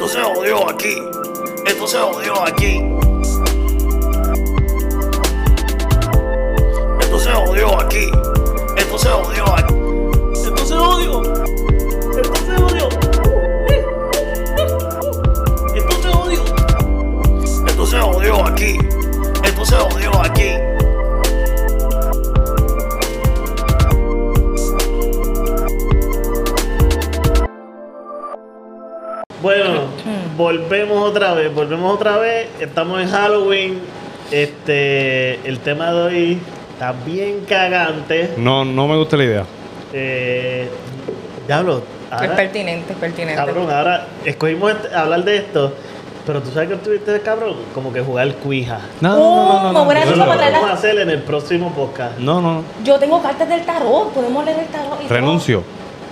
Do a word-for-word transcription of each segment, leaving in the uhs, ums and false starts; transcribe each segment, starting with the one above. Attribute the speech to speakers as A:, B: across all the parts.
A: Esto se jodió aquí. Esto se jodió aquí. Esto se jodió aquí. Esto se jodió aquí. Esto se jodió. Esto se jodió. Esto se jodió. Esto se jodió aquí. Esto se jodió aquí. Bueno, volvemos otra vez, volvemos otra vez. Estamos en Halloween. Este, el tema de hoy está bien cagante.
B: No, no me gusta la idea.
A: Eh, diablo. Ahora,
C: es pertinente, es pertinente.
A: Cabrón, ahora escogimos este, hablar de esto. Pero tú sabes que estuviste, cabrón, como que jugar cuija.
B: No,
C: Oh,
B: no, no, no,
C: me hubiera
B: no,
C: dicho
B: no,
C: para
B: no,
C: traer
A: Lo vamos a
C: la-
A: hacer en el próximo podcast.
B: no, no.
C: Yo tengo cartas del tarot, podemos leer el tarot. y todo.
B: Renuncio.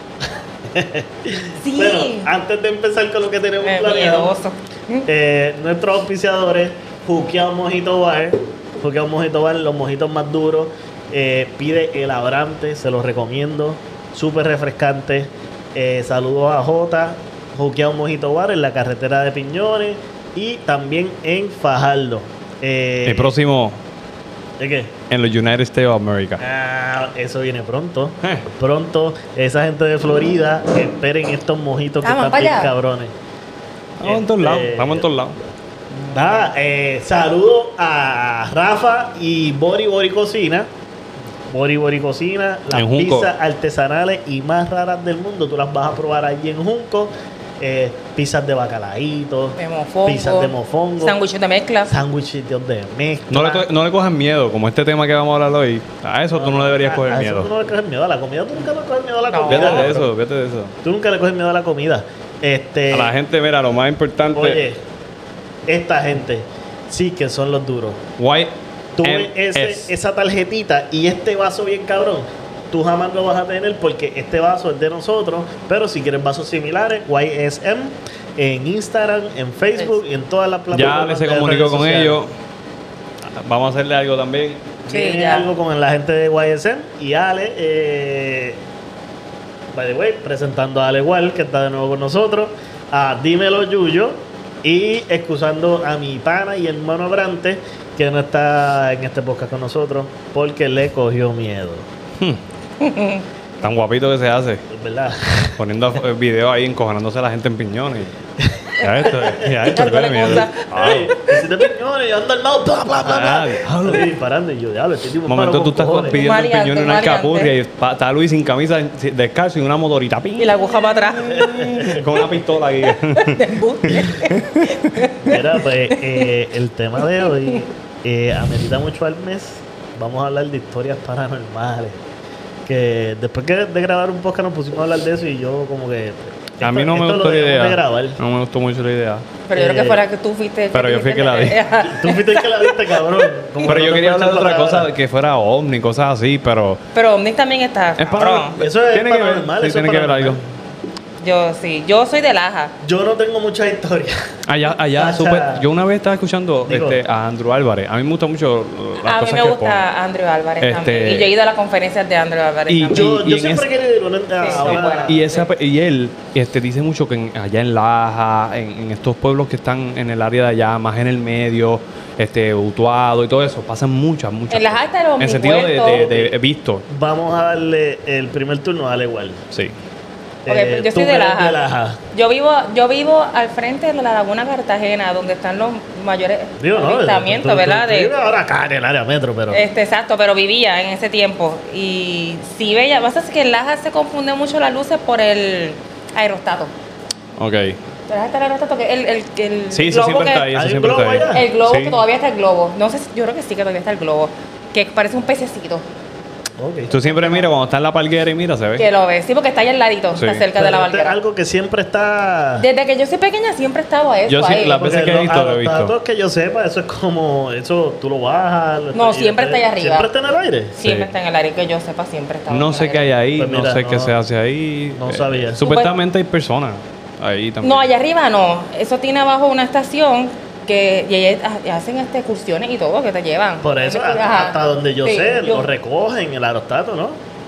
C: Sí.
A: Bueno, antes de empezar con lo que tenemos
C: Eh,
A: planeado,
C: miedoso.
A: eh, nuestros auspiciadores, Juqueado Mojito Bar, Juqueado Mojito Bar, los mojitos más duros. Eh, pide el Abrante, se los recomiendo, súper refrescante. Eh, saludos a Jota, Juqueado Mojito Bar en la carretera de Piñones y también en Fajardo. Eh,
B: El próximo
A: ¿De qué?
B: en los United States of America.
A: Ah, eso viene pronto.
B: Eh.
A: Pronto, esa gente de Florida, esperen estos mojitos que
C: Vamos
A: están
C: para
A: bien
C: allá.
A: cabrones.
B: Estamos en todos
A: Este,
B: lados. Estamos en todos lados.
A: Nada, eh, saludo a Rafa y Bori Bori Cocina. Bori Bori Cocina, las
B: En Junco.
A: pizzas artesanales y más raras del mundo. Tú las vas a probar allí en Junco. Eh, pizzas de bacalaíto,
C: De mofongo.
A: pizzas de mofongo,
C: Sándwiches de mezcla.
A: sándwiches de mezcla.
B: No le, co- no le cojan miedo, como este tema que vamos a hablar hoy. A eso tú no le deberías
A: A-
B: coger
A: a eso
B: miedo.
A: Tú no le coges miedo a la comida. Tú nunca le coges miedo a la
C: No.
A: comida.
B: Fíjate de
A: cabrón.
B: eso, fíjate de eso.
A: Tú nunca le coges miedo a la comida. Este,
B: A la gente, mira, lo más importante.
A: Oye, esta gente sí que son los duros.
B: White
A: Tú
B: M
A: ves ese-
B: S.
A: esa tarjetita y este vaso bien cabrón, tú jamás lo vas a tener porque este vaso es de nosotros. Pero si quieres vasos similares, Y S M en Instagram, en Facebook y en todas las
B: Ya
A: plataformas.
B: le se
A: de
B: comunicó
A: redes
B: con
A: sociales.
B: ellos. Vamos a hacerle algo también.
C: Sí,
A: Viene
C: ya.
A: algo con la gente de Y S M y Ale. Eh, by the way, presentando a Ale igual, que está de nuevo con nosotros. A Dímelo Yuyo. Y excusando a mi pana y hermano Abrante, que no está en este podcast con nosotros, porque le cogió miedo.
B: Tan guapito que se hace.
A: Es verdad.
B: Poniendo eh, videos ahí encojonándose a la gente en piñones. Ya esto, ya esto,
C: Dándole
B: le miedo.
C: cosa.
B: Ah,
A: Ey, si te piñones, yo ando al lado, bla, bla, bla,
B: Ah,
A: bla.
B: diablo.
A: Estoy disparando y yo, diablo, este tipo
B: Un momento
A: paro
B: tú estás
A: cojones.
B: pidiendo el
C: Variante,
B: piñón en una
C: variante.
B: alcapurria y pa- está Luis sin camisa, sin- descalzo y una motorita. ¡ping!
C: Y la aguja para atrás.
B: Con una pistola ahí.
C: De embuste.
A: Mira, pues eh, el tema de hoy eh, amerita mucho al mes. Vamos a hablar de historias paranormales. Que después que de grabar un podcast nos pusimos a hablar de eso y yo como que...
B: A mí no me
A: esto
B: gustó
A: lo
B: la
A: debemos
B: idea.
A: de grabar.
B: No me gustó mucho la idea.
C: Pero yo creo
A: Eh,
C: que fuera que tú fuiste.
B: pero yo fui que la vi.
A: Tú fuiste el que la viste, cabrón. Como
B: Pero
A: no
B: yo
A: te
B: quería
A: puedes
B: hablar de otra
A: echar
B: cosa,
A: palabra.
B: que fuera ovni, cosas así, pero...
C: Pero Omnis también está.
B: Es
C: cabrón.
B: para...
A: Eso es
B: tiene que ver,
A: paranormal,
B: sí,
A: eso
B: tiene
A: es
B: que ver
A: paranormal.
B: algo.
C: Yo sí. Yo soy de Laja.
A: Yo no tengo mucha historia.
B: Allá, allá,
A: Sacha.
B: súper... Yo una vez estaba escuchando
A: Digo-
B: este, a Andrew Álvarez. A mí me gusta mucho las
C: A mí
B: cosas
C: me
B: que
C: gusta
B: pone.
C: Andrew Álvarez
B: Este-
C: también. Y yo he ido a las conferencias de Andrew Álvarez
B: Y-
C: también.
A: Yo,
B: y
A: yo
B: en
A: siempre
B: ese-
A: quería ir a una...
C: Sí,
A: a
C: sí,
A: una-
C: bueno.
B: Y, esa, y él este, dice mucho que en- allá en Laja, en, en estos pueblos que están en el área de allá, más en el medio, este, Utuado y todo eso, pasan muchas, muchas
C: En las
B: cosas.
C: altas de los
B: En sentido de,
C: Omnipuertos.
B: de, de visto,
A: Vamos a darle el primer turno a Ale igual.
B: sí.
C: Ok, pero yo
A: tú
C: soy de
A: eres
C: Laja.
A: de Laja.
C: Yo vivo, yo vivo al frente de la Laguna Cartagena, donde están los mayores
A: Digo, no,
C: avistamientos,
A: tú- tú-
C: ¿verdad?
A: tú
C: De-
A: vives ahora acá en el área metro, pero...
C: Este, exacto, pero vivía en ese tiempo. Y sí veía, lo que pasa es que en Laja se confunde mucho las luces por el aerostato.
B: Ok.
C: ¿Verdad está el aerostato? Que el, el, el
B: Sí, eso
C: globo
B: siempre
C: que-
B: está ahí, eso
A: ¿Hay un
B: siempre está
A: globo
B: ahí.
A: allá?
C: El globo,
B: Sí.
C: que todavía está el globo. No sé, si- yo creo que sí que todavía está el globo. Que parece un pececito.
A: Ok.
B: Tú siempre miras cuando está en la palguera y mira, se ve.
C: Que lo ves. Sí, porque está ahí al ladito,
B: Sí.
C: está cerca
A: Pero
C: de la
A: esto es
C: valguera.
A: algo que siempre está...
C: Desde que yo soy pequeña siempre he estado a eso.
B: Yo sí,
C: ahí.
B: la- Las veces
A: Porque
B: que he
A: los
B: visto, lo he visto.
A: aerostatos que yo sepa, eso es como... Eso tú lo bajas... lo-
C: No,
A: y
C: siempre está
A: después-
C: ahí arriba.
A: ¿Siempre está en el aire?
C: Siempre
B: Sí.
C: está en el área, que yo sepa, siempre está
B: No sé qué hay ahí,
A: Pues
B: no
A: mira,
B: sé qué
A: no-
B: se hace ahí.
A: no sabía.
B: Supuestamente hay personas ahí también.
C: No, allá arriba no. Eso tiene abajo una estación que y ellos ha- hacen este, excursiones y todo que te llevan.
A: Por eso,
C: Ajá.
A: hasta, hasta donde yo
C: Sí,
A: sé,
C: yo-
A: lo recogen el aerostato, ¿no?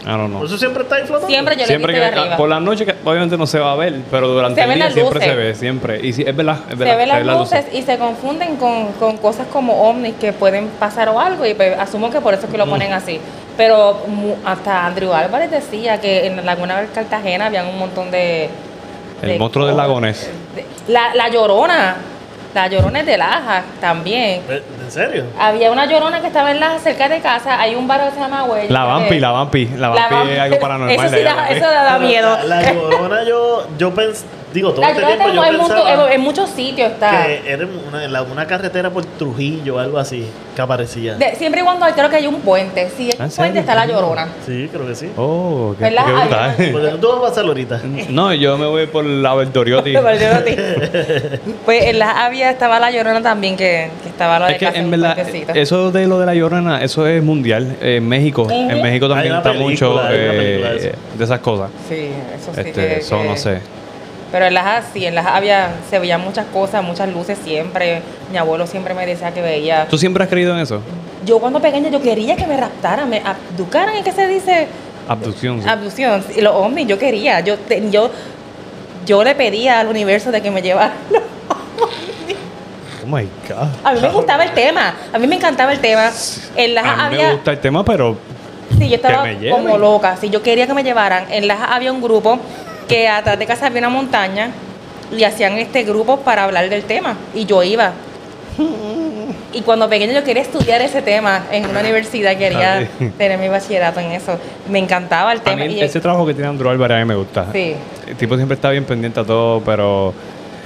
B: I don't know.
A: ¿Eso siempre está ahí flotando?
C: Siempre yo lo he
B: Siempre
C: visto de
B: que
C: arriba.
B: por la noche que obviamente no se va a ver, pero durante
C: Se
B: el
C: ven
B: día
C: las
B: siempre
C: luces.
B: se ve, siempre. Y sí, es verdad, es verdad.
C: Se ven las
B: las
C: luces y se confunden con, con cosas como ovnis que pueden pasar o algo y pues, asumo que por eso es que lo ponen así. Pero mu- hasta Andrew Álvarez decía que en la Laguna del Cartagena habían un montón de...
B: El
C: de
B: monstruo del
C: cosas.
B: Lagones.
C: De- La, la Llorona. La Llorona es de Laja también.
A: ¿En serio?
C: Había una Llorona que estaba en Laja cerca de casa. Hay un barrio que se llama Huella.
B: La Vampi,
C: que-
B: la Vampi. La
C: La
B: Vampi
C: Vampi.
B: es algo paranormal.
C: Eso sí
B: de
C: da,
B: ella,
C: eso da
A: Pero
C: miedo.
A: La, la Llorona yo, yo pensé, digo, todo
C: La
A: este
C: Llorona
A: tiempo yo
C: está en, mucho-
A: pensaba
C: en muchos sitios está.
A: que era una, la- una carretera por Trujillo o algo así que aparecía.
C: De- siempre y cuando hay- creo que hay un puente. Si hay
B: ¿En
C: un
B: serio?
C: puente está la Llorona.
A: Sí, creo que sí.
B: Oh, qué,
C: ¿Verdad?
B: qué brutal.
A: Pues tú vas a pasarlo ahorita.
B: No, yo me voy por la Verdoriotti.
C: Pues en la Avia estaba la Llorona también, que, que estaba lo de
B: Es que
C: casi
B: en
C: un
B: verdad,
C: puentecito.
B: eso de lo de la Llorona, eso es mundial. Eh, en México,
C: Ujú.
B: en México
A: Hay
B: también
A: una
B: está
A: película,
B: mucho
A: hay una
B: eh,
A: película de eso.
B: de esas cosas.
C: Sí, eso sí
B: Este,
C: que,
B: eso
C: que-
B: no sé.
C: Pero en las sí, en las había, se veían muchas cosas, muchas luces siempre. Mi abuelo siempre me decía que veía.
B: ¿Tú siempre has creído en eso?
C: Yo cuando pequeña yo quería que me raptaran, me abducaran, ¿en qué se dice?
B: Abducción. sí.
C: Abducción. Y los ovnis, yo quería. Yo, te- yo, yo le pedía al universo de que me llevara.
B: Oh my God.
C: A mí me gustaba el tema, a mí me encantaba el tema. En las
B: A mí
C: había,
B: me gusta el tema, pero
C: sí, yo estaba
B: que me lleven.
C: como loca. Sí, yo quería que me llevaran. En las había un grupo que atrás de casa había una montaña y hacían este grupo para hablar del tema. Y yo iba. Y cuando pequeño yo quería estudiar ese tema en una universidad, quería
B: Ah, sí.
C: tener mi bachillerato en eso. Me encantaba el
B: a
C: tema.
B: mí
C: y-
B: ese trabajo que tiene Andrew Álvarez a mí me gusta.
C: Sí.
B: El tipo siempre está bien pendiente a todo, pero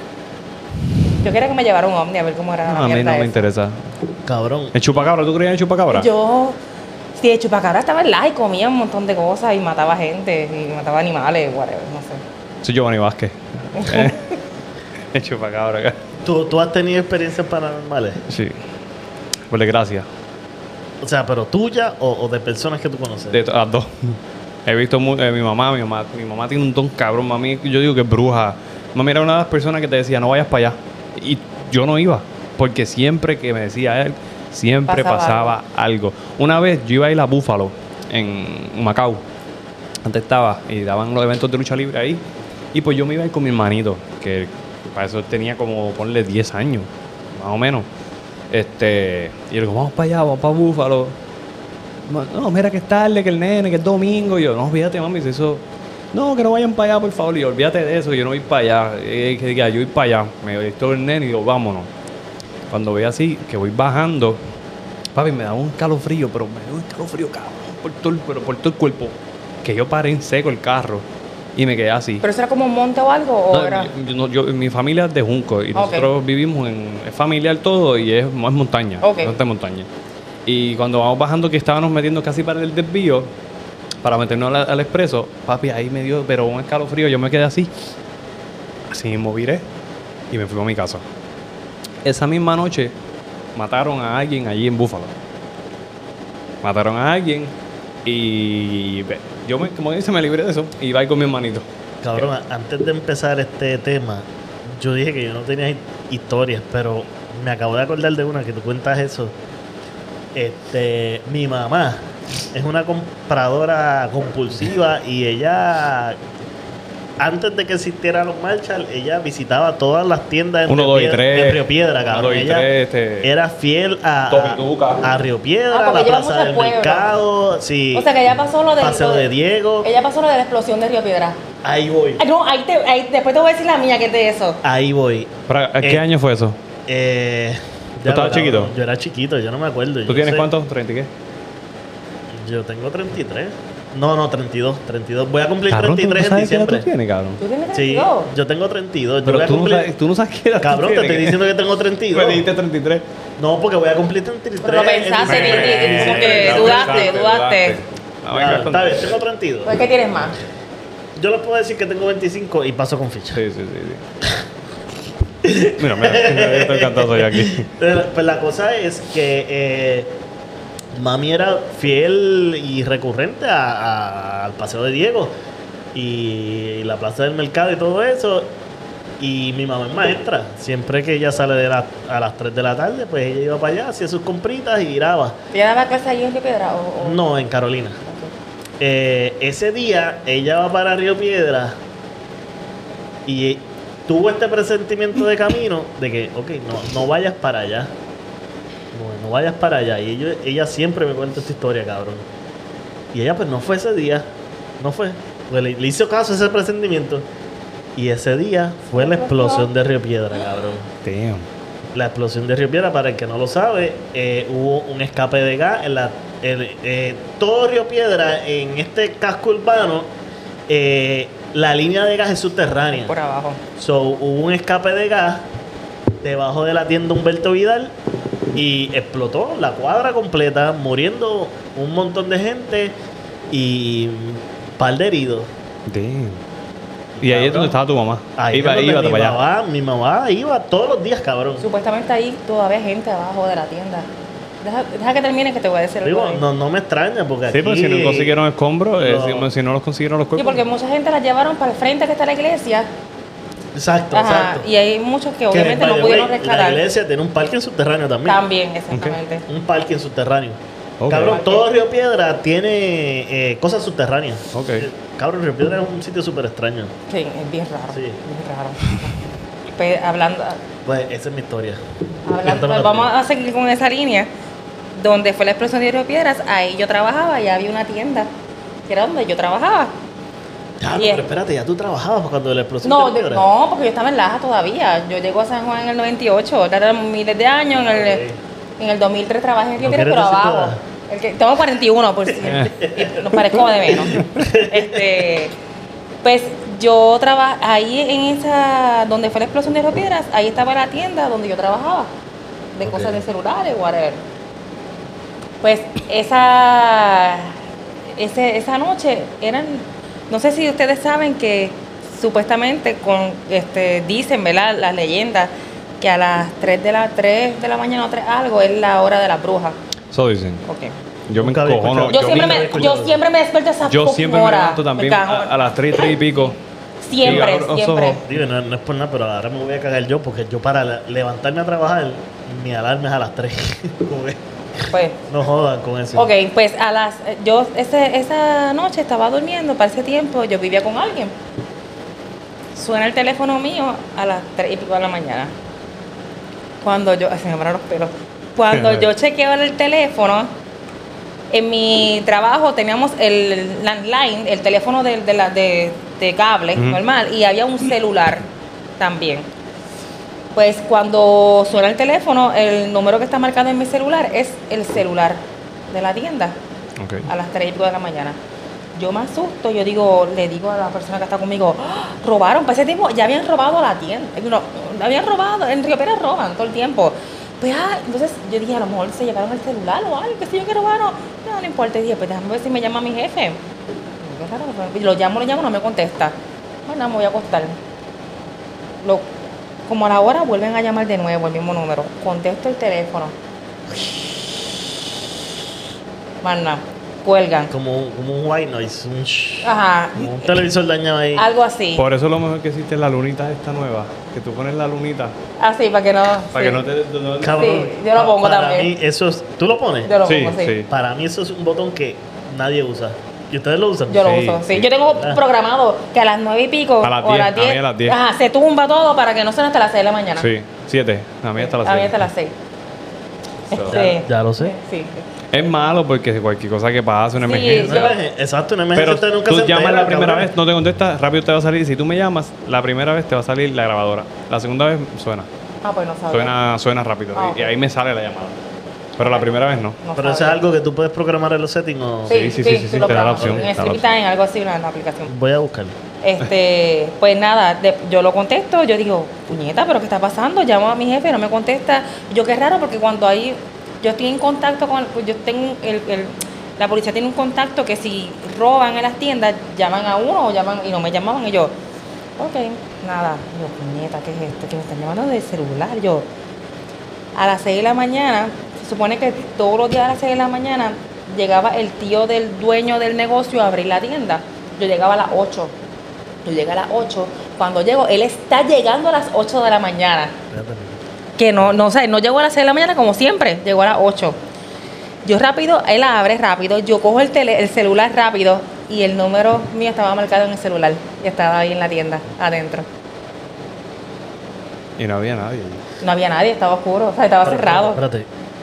C: Yo quería que me llevara un ovni a ver cómo era la
B: a mí
C: mierda
B: no me
C: esa.
B: interesa.
A: Cabrón.
B: ¿El chupacabra? ¿Tú creías en el chupacabra?
C: Yo, sí, el chupacabra estaba en la y comía un montón de cosas y mataba gente y mataba animales, whatever, no sé.
B: Soy Giovanni Vázquez. Eh, el chupacabra acá.
A: ¿Tú, ¿Tú has tenido experiencias paranormales?
B: Sí. Por desgracia.
A: O sea, pero tuya o, o de personas que tú conoces.
B: De to- las dos. He visto mu- eh, mi mamá, mi mamá, mi mamá tiene un don cabrón. Mami, yo digo que es bruja. Mami era una de las personas que te decía, no vayas para allá. Y yo no iba. Porque siempre que me decía él, siempre
C: Pasaba
B: pasaba, algo. Una vez yo iba a ir a Búfalo, en Macao. Antes estaba, y daban los eventos de lucha libre ahí. Y pues yo me iba a ir con mi hermanito, que para eso tenía como, ponle diez años, más o menos. Este, y yo le digo, vamos para allá, vamos para Búfalo. No, mira que es tarde, que el nene, que es domingo. Y yo, no, fíjate, mami, si eso. No, que no vayan para allá, por favor. Y yo, olvídate de eso, yo no voy para allá. Eh, que diga, yo voy para allá. Me voy todo el nene y digo, vámonos. Cuando voy así, que voy bajando, papi, me da un calofrío, pero me da un calofrío, cabrón, por todo, el- pero por todo el cuerpo. Que yo paré en seco el carro y me quedé así.
C: ¿Pero eso era como un monte o algo? ¿O
B: No,
C: era?
B: yo- no, yo- mi familia es de Junco y
C: Ok.
B: nosotros vivimos en es familiar todo y es, es montaña,
C: Ok.
B: no es de montaña. Y cuando vamos bajando que estábamos metiendo casi para el desvío, para meternos al, al expreso, papi, ahí me dio, pero un escalofrío, yo me quedé así, así mismo viré y me fui a mi casa. Esa misma noche mataron a alguien allí en Búfalo. Mataron a alguien y ve, yo me, como dice, me libré de eso y iba ahí con mi hermanito.
A: Cabrón, antes de empezar este tema, yo dije que yo no tenía hi- historias, pero me acabo de acordar de una que tú cuentas eso. Este, mi mamá es una compradora compulsiva y ella, antes de que existieran los Marshall, ella visitaba todas las tiendas en,
B: Uno,
A: Río,
B: dos y
A: Piedra,
B: tres.
A: en Río Piedra, cabrón.
B: Uno, dos y
A: Ella
B: tres, este-
A: era fiel a,
B: Toquituca.
A: a, a Río Piedra,
C: Ah,
A: a
C: porque
A: la
C: lleva
A: Plaza
C: mucho
A: del
C: pueblo.
A: Mercado, sí,
C: O sea que ya pasó lo de
A: Paseo
C: lo
A: de Diego.
C: Ella pasó lo de la explosión de Río Piedra.
A: Ahí voy,
C: Ay, no, ahí te, ahí, después te voy a decir la mía que es de eso.
A: ahí voy.
B: ¿Para, ¿a ¿Qué
A: Eh,
B: año fue eso?
A: Eh,
B: ¿Tú estabas
A: cabrón,
B: chiquito?
A: Yo era chiquito, yo no me acuerdo.
B: ¿Tú
A: yo
B: tienes
A: sé-
B: cuántos? ¿treinta y qué?
A: Yo tengo treinta y tres. No, no, treinta y dos. treinta y dos. Voy a cumplir
B: Cabrón, ¿tú
A: treinta y tres en
B: sabes qué edad
A: diciembre.
B: tú tienes, cabrón?
C: ¿Tú tienes
A: Sí,
C: treinta y dos?
A: yo tengo treinta y dos. Yo
B: Pero
A: voy a
B: tú no,
A: cumplir...
B: sabes, tú no sabes qué edad tú
A: Cabrón, te
B: tienes.
A: estoy diciendo que tengo treinta y dos.
B: Me dijiste treinta y tres.
A: No, porque voy a cumplir treinta y tres.
C: Pero lo pensaste,
A: en
C: ni- ni-
A: diciembre.
C: como que
B: Ya
C: dudaste,
B: pensaste,
C: dudaste.
B: Ah,
A: Ah,
B: venga,
A: está
B: con-
A: bien, tengo treinta y dos.
C: ¿Pues qué tienes más?
A: Yo les puedo decir que tengo veinticinco y paso con ficha.
B: Sí, sí, sí. sí. Mira, mira, mira, yo estoy encantado hoy aquí.
A: Pero, pues la cosa es que eh, mami era fiel y recurrente a- a- al Paseo de Diego y la Plaza del Mercado y todo eso. Y mi mamá es maestra. Siempre que ella sale de la- a las tres de la tarde, pues ella iba para allá, hacía sus compritas y giraba.
C: ¿Ella daba clase allí en Río Piedra? O, o-
A: No, en Carolina. Eh, ese día ella va para Río Piedra y tuvo este presentimiento de camino de que, ok, no, no vayas para allá. No, no vayas para allá. Y ello- ella siempre me cuenta esta historia, cabrón. Y ella pues no fue ese día. No fue. Pues, le, le hizo caso a ese presentimiento. Y ese día fue la explosión de Río Piedra, cabrón.
B: Damn.
A: La explosión de Río Piedra, para el que no lo sabe, eh, hubo un escape de gas en la... el- eh, todo Río Piedra, en este casco urbano, eh, la línea de gas es subterránea.
C: Por abajo.
A: So, hubo un escape de gas debajo de la tienda Humberto Vidal y explotó la cuadra completa, muriendo un montón de gente y un par de heridos.
B: Damn. Y ahí es
A: Cabrón.
B: donde estaba tu mamá.
A: Ahí
B: iba,
A: es donde
B: iba
A: mi,
B: para allá.
A: mamá, mi mamá iba todos los días, cabrón.
C: Supuestamente ahí todavía hay gente abajo de la tienda. Deja, deja que termine que te voy a decir algo
A: Digo,
C: ahí.
A: no, no me extraña porque
B: Sí,
A: aquí...
B: pero si no consiguieron escombros, eh,
A: No.
B: si, si no los consiguieron los
C: Sí,
B: cuerpos.
C: porque mucha gente la llevaron para el frente que está la iglesia.
A: Exacto,
C: Ajá,
A: exacto.
C: y hay muchos que
A: Que,
C: obviamente
A: by
C: no
A: the
C: pudieron
A: way,
C: rescatar.
A: La iglesia tiene un parking subterráneo también.
C: También, exactamente.
A: Un parking subterráneo.
B: Ok.
A: Cabrón, todo Río Piedra tiene eh, cosas subterráneas.
B: Ok.
A: Eh, Cabrón, Río Piedra es un sitio súper extraño.
C: Sí, es bien raro.
A: Sí.
C: Bien raro. Pues, hablando,
A: Pues esa es mi historia.
C: hablando
A: Cuéntame
C: pues,
A: la
C: vamos
A: tuya.
C: a seguir con esa línea. Donde fue la explosión de Río Piedras, ahí yo trabajaba y había una tienda, que era donde yo trabajaba.
A: Ya,
C: Y
A: pero
C: es-
A: espérate, ya tú trabajabas cuando la explosión
C: No,
A: de
C: de-
A: Piedra.
C: no, porque yo estaba en Laja todavía. Yo llego a San Juan en el noventa y ocho, eran miles de años. En el,
A: Ok.
C: en el dos mil tres trabajé en Río
A: ¿No
C: Piedras,
A: quieres
C: pero
A: decir tu
C: abajo.
A: edad?
C: El que, tengo cuarenta y uno, por si y nos parezco de menos. Este, pues yo trabajaba ahí en esa, donde fue la explosión de Río Piedras, ahí estaba la tienda donde yo trabajaba, de
A: Ok.
C: cosas de celulares, whatever. Pues esa, ese, esa noche eran, no sé si ustedes saben que supuestamente con este dicen, ¿verdad? Las leyendas que a las tres de la tres de la mañana o tres algo es la hora de las brujas.
B: Eso dicen.
C: Okay.
B: Yo me
A: Nunca había
B: encojono.
A: escuchado.
C: Yo, siempre
A: nunca
C: me,
A: había escuchado
C: yo
A: eso.
C: siempre me despierto a esa
B: Yo
C: fucking
B: siempre me
C: hora.
B: levanto también
C: Me
B: a,
C: cago.
B: a las tres, tres y pico.
C: Siempre,
B: y abro los
C: siempre.
B: ojos.
A: Digo, no, no es por nada, pero ahora me voy a cagar yo porque yo para la- levantarme a trabajar, mi alarma es a las tres. Como que
C: Pues,
A: no jodan con eso.
C: ok, pues a las, yo ese, esa noche estaba durmiendo, para ese tiempo yo vivía con alguien. Suena el teléfono mío a las tres y pico de la mañana. Cuando yo, ay, se me paran los pelos. Cuando yo chequeo el teléfono, en mi trabajo teníamos el landline, el teléfono de, de, la, de, de cable
B: Ujú.
C: normal, y había un celular también. Pues cuando suena el teléfono, el número que está marcado en mi celular es el celular de la tienda
B: Ok.
C: a las tres y pico de la mañana. Yo me asusto, yo digo, le digo a la persona que está conmigo, ¡ah! Robaron, para ese tiempo ya habían robado la tienda. No, habían robado, en Río Piedras roban todo el tiempo. Pues, ah, entonces yo dije, a lo mejor se llevaron el celular o algo, qué sé yo, que robaron. No, no importa. Y dije, pues déjame ver si me llama mi jefe. Qué raro, pues, lo llamo, lo llamo, no me contesta. Bueno, me voy a acostar. Lo, como a la hora vuelven a llamar de nuevo el mismo número. Contesto el teléfono. Mana, cuelgan.
A: Como, como un white noise, un shh,
C: Ajá,
A: como un televisor dañado ahí.
C: algo así.
B: Por eso lo mejor que existe es la lunita esta nueva. Que tú pones la lunita.
C: Así, para que no.
B: Para
C: sí.
B: que no te... no-
A: Cabrón,
C: Sí, yo lo pongo
A: para
C: también.
A: mí eso es, ¿tú lo pones?
C: Yo lo
B: Sí,
C: pongo, sí.
B: sí.
A: Para mí eso es un botón que nadie usa. ¿Y ustedes lo usan?
C: Yo lo
B: Sí,
C: uso, sí.
B: sí.
C: Yo tengo
A: Ah.
C: programado que a las nueve y pico
B: A las
C: o a
B: diez,
C: las
B: a mí
C: diez,
B: a las diez.
C: ajá, se tumba todo para que no suene hasta las seis de la mañana.
B: Sí, siete. A mí hasta las
C: A mí
B: seis.
C: hasta las seis.
B: So-
C: Este,
A: Ya lo sé.
C: Sí.
B: Es malo porque cualquier cosa que pase, una
C: Sí,
B: emergencia.
A: Una emergen- Exacto, una emergencia
B: Pero
A: usted nunca
B: tú
A: se
B: llamas
A: entera,
B: la primera
A: cabrón.
B: vez, no te contestas, rápido te va a salir. Si tú me llamas, la primera vez te va a salir la grabadora. La segunda vez suena.
C: Ah, pues no sabía.
B: Suena, suena rápido.
C: Ah,
B: y-
C: ok.
B: Y ahí me sale la llamada. Pero la primera vez no.
C: No
A: Pero eso es
C: sabía.
A: algo que tú puedes programar en los settings o...
B: Sí, sí, sí, sí, sí,
C: lo
B: te da la
C: programo.
B: opción,
C: En
B: te da la
C: Sleepy
B: opción.
C: Time, algo así, una, una aplicación.
A: Voy a buscarlo.
C: Este, pues nada, de- yo lo contesto, yo digo, puñeta, pero ¿qué está pasando? Llamo a mi jefe, no me contesta. Yo qué raro, porque cuando hay, yo estoy en contacto con, yo tengo el, el- la policía tiene un contacto que si roban en las tiendas, llaman a uno o llaman, y no me llamaban, y yo, ok, nada. Yo, puñeta, ¿qué es esto? Que me están llamando del celular. Yo, a las seis de la mañana, se supone que todos los días a las seis de la mañana llegaba el tío del dueño del negocio a abrir la tienda. Yo llegaba a las ocho. Yo llegué a las ocho. Cuando llego, él está llegando a las ocho de la mañana.
A: Espérate.
C: Que no, no sé, no llegó a las seis de la mañana como siempre, llegó a las ocho. Yo rápido, él abre rápido, yo cojo el, tele, el celular rápido y el número mío estaba marcado en el celular y estaba ahí en la tienda, adentro.
B: Y no había nadie.
C: No había nadie, estaba oscuro, o sea, estaba
A: Espérate,
C: cerrado.
A: Espérate.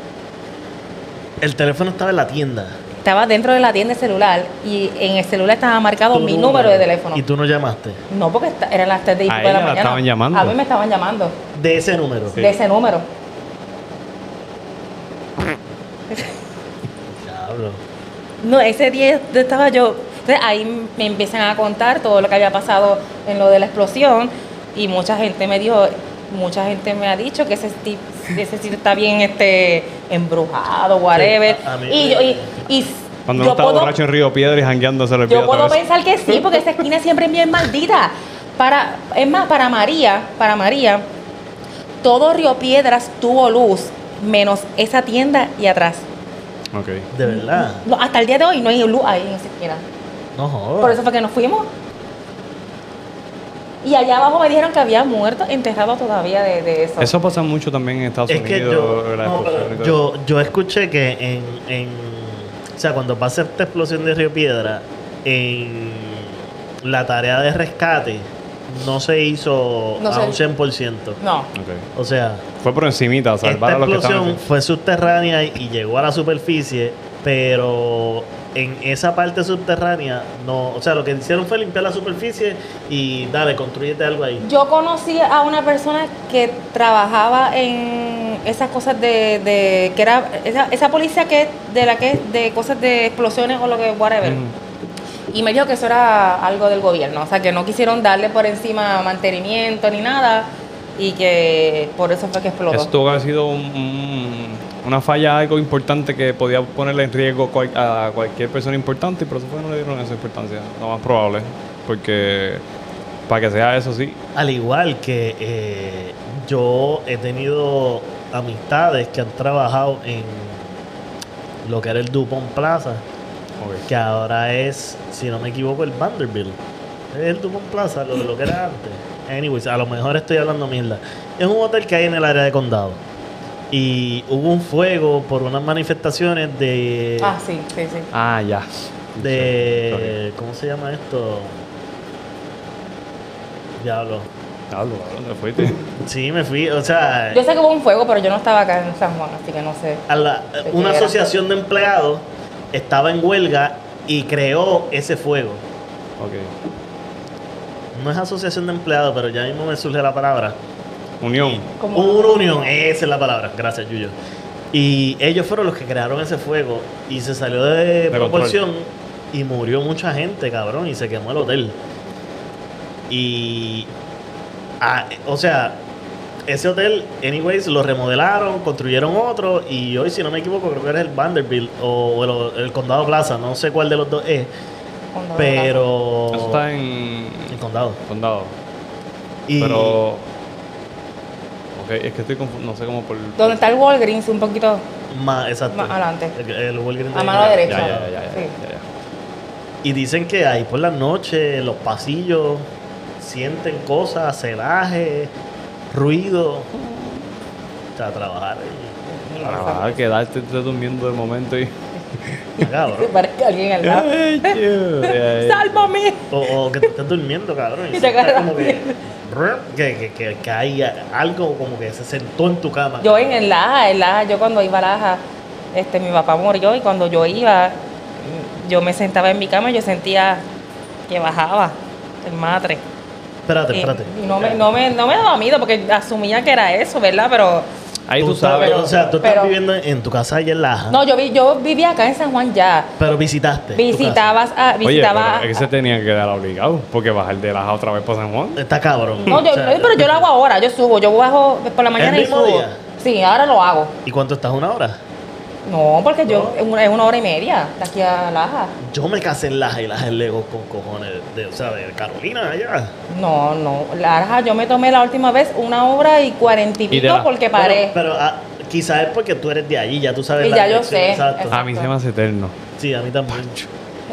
A: El teléfono estaba en la tienda.
C: Estaba dentro de la tienda de celular y en el celular estaba marcado
A: Tu
C: mi número de teléfono.
A: Y tú no llamaste.
C: No, porque esta- eran las tres de, y
B: A
C: pico de la
B: ella la
C: mañana.
B: estaban llamando.
C: A mí me estaban llamando
A: De ese número.
B: Sí.
C: de ese número.
A: Diablo.
C: No, ese día estaba yo. Entonces ahí me empiezan a contar todo lo que había pasado en lo de la explosión y mucha gente me dijo, mucha gente me ha dicho que ese sitio, ese sitio está bien este embrujado, whatever.
A: Sí, a- a mí
C: y,
A: me-
C: yo, y, y
B: Cuando
C: yo
B: no estaba
C: puedo-
B: borracho en Río Piedra y jangueándose le
C: Yo puedo pensar que sí, porque esa esquina siempre es bien maldita. Para, es más, para María, para María, todo Río Piedras tuvo luz, menos esa tienda y atrás.
B: Ok.
A: De verdad.
C: No, hasta el día de hoy no hay luz ahí en esa esquina.
A: No jodas.
C: Por eso fue que nos fuimos. Y allá abajo me dijeron que había muertos enterrados todavía de, de eso.
B: Eso pasa mucho también en Estados
A: Es que
B: Unidos.
A: yo,
B: la
A: no,
B: explosión y
A: pero
B: todo
A: yo, yo escuché que en, en. O sea, cuando pasa esta explosión de Río Piedra, en la tarea de rescate no se hizo
C: No
A: a
C: se-
A: un cien por ciento.
C: No.
B: Ok.
A: O sea,
B: Fue por encimita,
A: esta
B: salvar a los que estaban.
A: explosión fue subterránea y llegó a la superficie, pero en esa parte subterránea no, o sea, lo que hicieron fue limpiar la superficie y dale, construyete algo ahí.
C: Yo conocí a una persona que trabajaba en esas cosas de, de que era esa, esa policía que es de la que es de cosas de explosiones o lo que whatever.
B: Ujú.
C: Y me dijo que eso era algo del gobierno, o sea, que no quisieron darle por encima mantenimiento ni nada y que por eso fue que explotó.
B: Esto tuvo que haber sido un- un- una falla, algo importante que podía ponerle en riesgo cual- a cualquier persona importante, y por eso fue que no le dieron esa importancia, lo más probable. Porque para que sea eso, sí.
A: Al igual que eh, yo he tenido amistades que han trabajado en lo que era el Dupont Plaza,
B: Ok.
A: que ahora es, si no me equivoco, el Vanderbilt. Es el Dupont Plaza, lo, lo que era antes. Anyways, a lo mejor estoy hablando mierda. Es un hotel que hay en el área de condado. Y hubo un fuego por unas manifestaciones de...
C: Ah, sí, sí, sí.
B: Ah, ya.
A: de ¿cómo se llama esto? Diablo.
B: Hablo, ¿a dónde fuiste?
A: Sí, me fui, o sea,
C: Yo sé que hubo un fuego, pero yo no estaba acá en San Juan, así que no sé.
A: a la-
C: ¿De
A: una
C: qué era?
A: asociación de empleados estaba en huelga y creó ese fuego.
B: Ok.
A: No es asociación de empleados, pero ya mismo me surge la palabra.
B: Unión.
C: Como-
A: Una unión, esa es la palabra. Gracias, Yuyo. Y ellos fueron los que crearon ese fuego y se salió de,
B: De
A: proporción y murió mucha gente, cabrón, y se quemó el hotel. Y, ah, o sea, ese hotel, anyways, lo remodelaron, construyeron otro y hoy, si no me equivoco, creo que era el Vanderbilt o el, el Condado Plaza, no sé cuál de los dos es,
C: Cuando-
A: pero...
B: Eso está en
A: El Condado.
B: condado.
A: Y,
B: Pero. Ok, es que estoy confundido. No sé cómo por.
C: Donde está el Walgreens, un poquito
A: Más, exacto.
C: más adelante.
A: El, el Walgreens
C: A
A: de-
C: mano
B: Ya,
C: derecha.
B: ya, ya, ya, ya,
C: Sí.
B: ya, ya.
A: Y dicen que ahí por las noches, en los pasillos, sienten cosas, celaje, ruido. O sea, trabajar ahí.
B: Para quedarte durmiendo de momento y.
A: Está cabrón.
C: Se parece alguien al lado.
B: Ay, Dios.
C: ¡Sálvame!
A: O, o que te estés durmiendo, cabrón.
C: Y
A: Y
C: te
A: sientas
C: agarras
A: como que, que, que, que, que hay algo como que se sentó en tu cama.
C: Yo en el Laja, en Laja, yo cuando iba a Laja, este, mi papá murió y cuando yo iba, yo me sentaba en mi cama y yo sentía que bajaba el matre.
A: Espérate,
C: Y,
A: espérate.
C: y no, me, no, me, no me daba miedo porque asumía que era eso, ¿verdad? Pero
B: Ahí
A: Tú
B: tú sabes.
A: sabes, o sea, tú estás
C: pero-
A: viviendo en tu casa allá en Laja,
C: no, yo vi, yo vivía acá en San Juan ya.
A: pero visitaste. tu
C: Visitabas a,
B: Oye,
C: visitaba
B: pero es que se tenía que quedar obligado. Porque bajar de Laja otra vez para San Juan.
A: casa. Está cabrón.
C: No, yo,
A: O sea,
C: pero yo lo hago ahora, yo subo, yo bajo por la mañana y
A: mismo
C: subo.
A: día?
C: Sí, ahora lo hago.
A: ¿Y cuánto estás? ¿Una hora?
C: No, porque yo
A: No.
C: es una, es una hora y media de aquí a Laja.
A: Yo me casé en Laja y Laja es lejos con cojones. De, o sea, de Carolina allá.
C: No, no, Laja, yo me tomé la última vez una hora y cuarenta y
B: Y de
C: pico
B: la-
C: porque paré.
A: Pero, pero, ah, quizás es porque tú eres de allí, ya tú sabes
C: Y
A: la
C: ya yo
A: dirección,
C: sé,
A: Exacto.
C: exacto.
B: A mí se me hace eterno.
A: Sí, a mí también.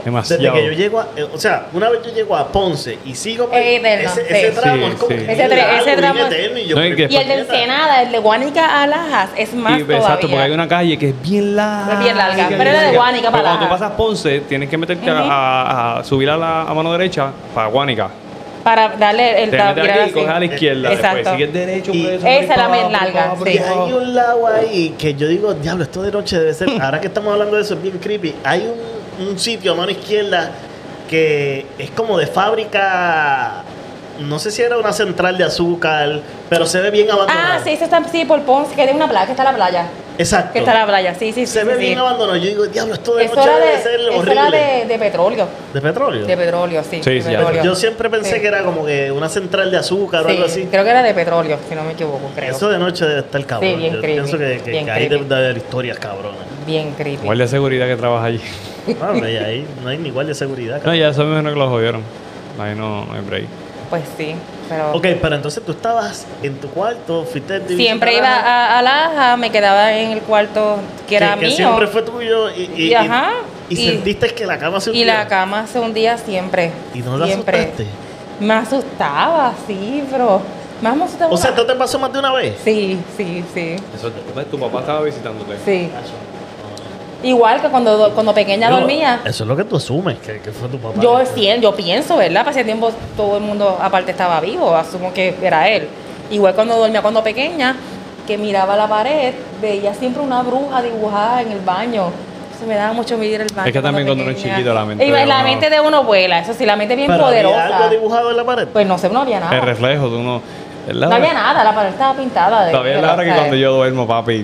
B: Demasiado.
A: Desde que yo llego a, eh, o sea, una vez yo llego a Ponce y sigo por
C: Es eterno,
A: ese,
C: sí.
A: ese tramo,
B: Sí,
A: es como
B: sí.
A: que
C: Ese
A: bien
C: tre-
A: largo,
C: ese
A: bien
C: tramo es-
A: eterno, y yo,
B: No, y
A: pero
B: que-
C: Y el de
A: puñeta.
C: Ensenada, el de Guánica a Lajas, es más
B: Y, exacto, porque
C: todavía.
B: hay una calle que es bien larga.
C: Es bien larga,
B: bien
C: pero es de
B: larga.
C: Guánica
B: Pero
C: para
B: cuando tú
C: Lajas.
B: pasas Ponce, tienes que meterte a-
C: Ujú.
B: a, a subir a la a mano derecha para Guánica.
C: Para darle el
B: Te
C: tab-
B: metes
C: virar
B: aquí y
C: así.
B: coges a la izquierda.
C: Exacto.
B: Después sigues derecho.
A: Y
B: por eso,
C: esa
B: por ahí
C: es la
B: para
C: más
B: abajo, por ahí
C: larga,
B: para abajo, por
C: sí.
A: Y
B: ahí
A: hay
B: abajo.
A: un lago ahí que yo digo, diablo, esto de noche debe ser. Ahora que estamos hablando de eso, es bien creepy. Hay un, un sitio a mano izquierda que es como de fábrica. No sé si era una central de azúcar, pero se ve bien abandonado.
C: Ah, sí, eso está sí, por Ponce, que hay una playa, que está la playa.
A: Exacto.
C: Que está la playa, sí, sí, sí.
A: se ve
C: sí,
A: bien
C: sí.
A: abandonado. Yo digo, diablo, esto de
C: Eso
A: noche
C: era
A: debe
C: de,
A: ser
C: eso
A: horrible.
C: era de, de petróleo.
A: ¿De petróleo?
C: De petróleo, sí.
B: Sí,
C: de
B: sí,
C: petróleo.
A: Yo siempre pensé
C: Sí.
A: que era como que una central de azúcar o
C: Sí,
A: algo así.
C: creo que era de petróleo, si no me equivoco, creo.
A: Eso de noche debe estar cabrón.
C: Sí, bien
A: Yo
C: creepy,
A: pienso que, que,
C: bien
A: que ahí debe
C: creepy.
A: de haber historias cabronas.
C: Bien creepy.
B: Guardia de seguridad que trabaja allí.
A: No, y ahí no hay ni guardia de seguridad.
B: No,
A: cabrón.
B: ya eso me imagino que lo jodieron. Ahí no, no hay break.
C: Pues sí, pero
A: Ok, pero entonces tú estabas en tu cuarto, fuiste de
C: siempre
A: visita
C: iba
A: a-
C: a, a Laja, me quedaba en el cuarto que era
A: que, que
C: mío.
A: siempre fue tuyo y, y,
C: Y, ajá,
A: y, y
C: y-
A: sentiste que la cama se
C: Y
A: hundía.
C: la cama se hundía siempre.
A: ¿Y no te
C: siempre.
A: asustaste?
C: Me asustaba, sí, bro. Más me asustaba.
A: O sea, ¿esto te pasó más de una vez?
C: Sí, sí, sí,
B: Eso, tu papá estaba visitándote.
C: sí. Igual que cuando, cuando pequeña
A: Yo-
C: dormía.
A: Eso es lo que tú asumes, que, que fue tu papá.
C: Yo, sien- yo pienso, ¿verdad? Para ese tiempo todo el mundo aparte estaba vivo, asumo que era él. Igual cuando dormía cuando pequeña, que miraba la pared, veía siempre una bruja dibujada en el baño. Se me daba mucho miedo ir al baño.
B: Es que también cuando uno es
C: pequeña.
B: chiquito, la mente
C: Y
B: de
C: la
B: uno-
C: mente de uno vuela, eso sí, la mente bien
A: Pero había
C: poderosa.
A: algo dibujado en la pared.
C: Pues no sé, no había nada.
B: El reflejo de uno. es la
C: No había
B: hora-
C: nada, la pared estaba pintada. De,
B: Todavía es
C: de
B: la hora que
C: ¿sabes?
B: cuando yo duermo, papi.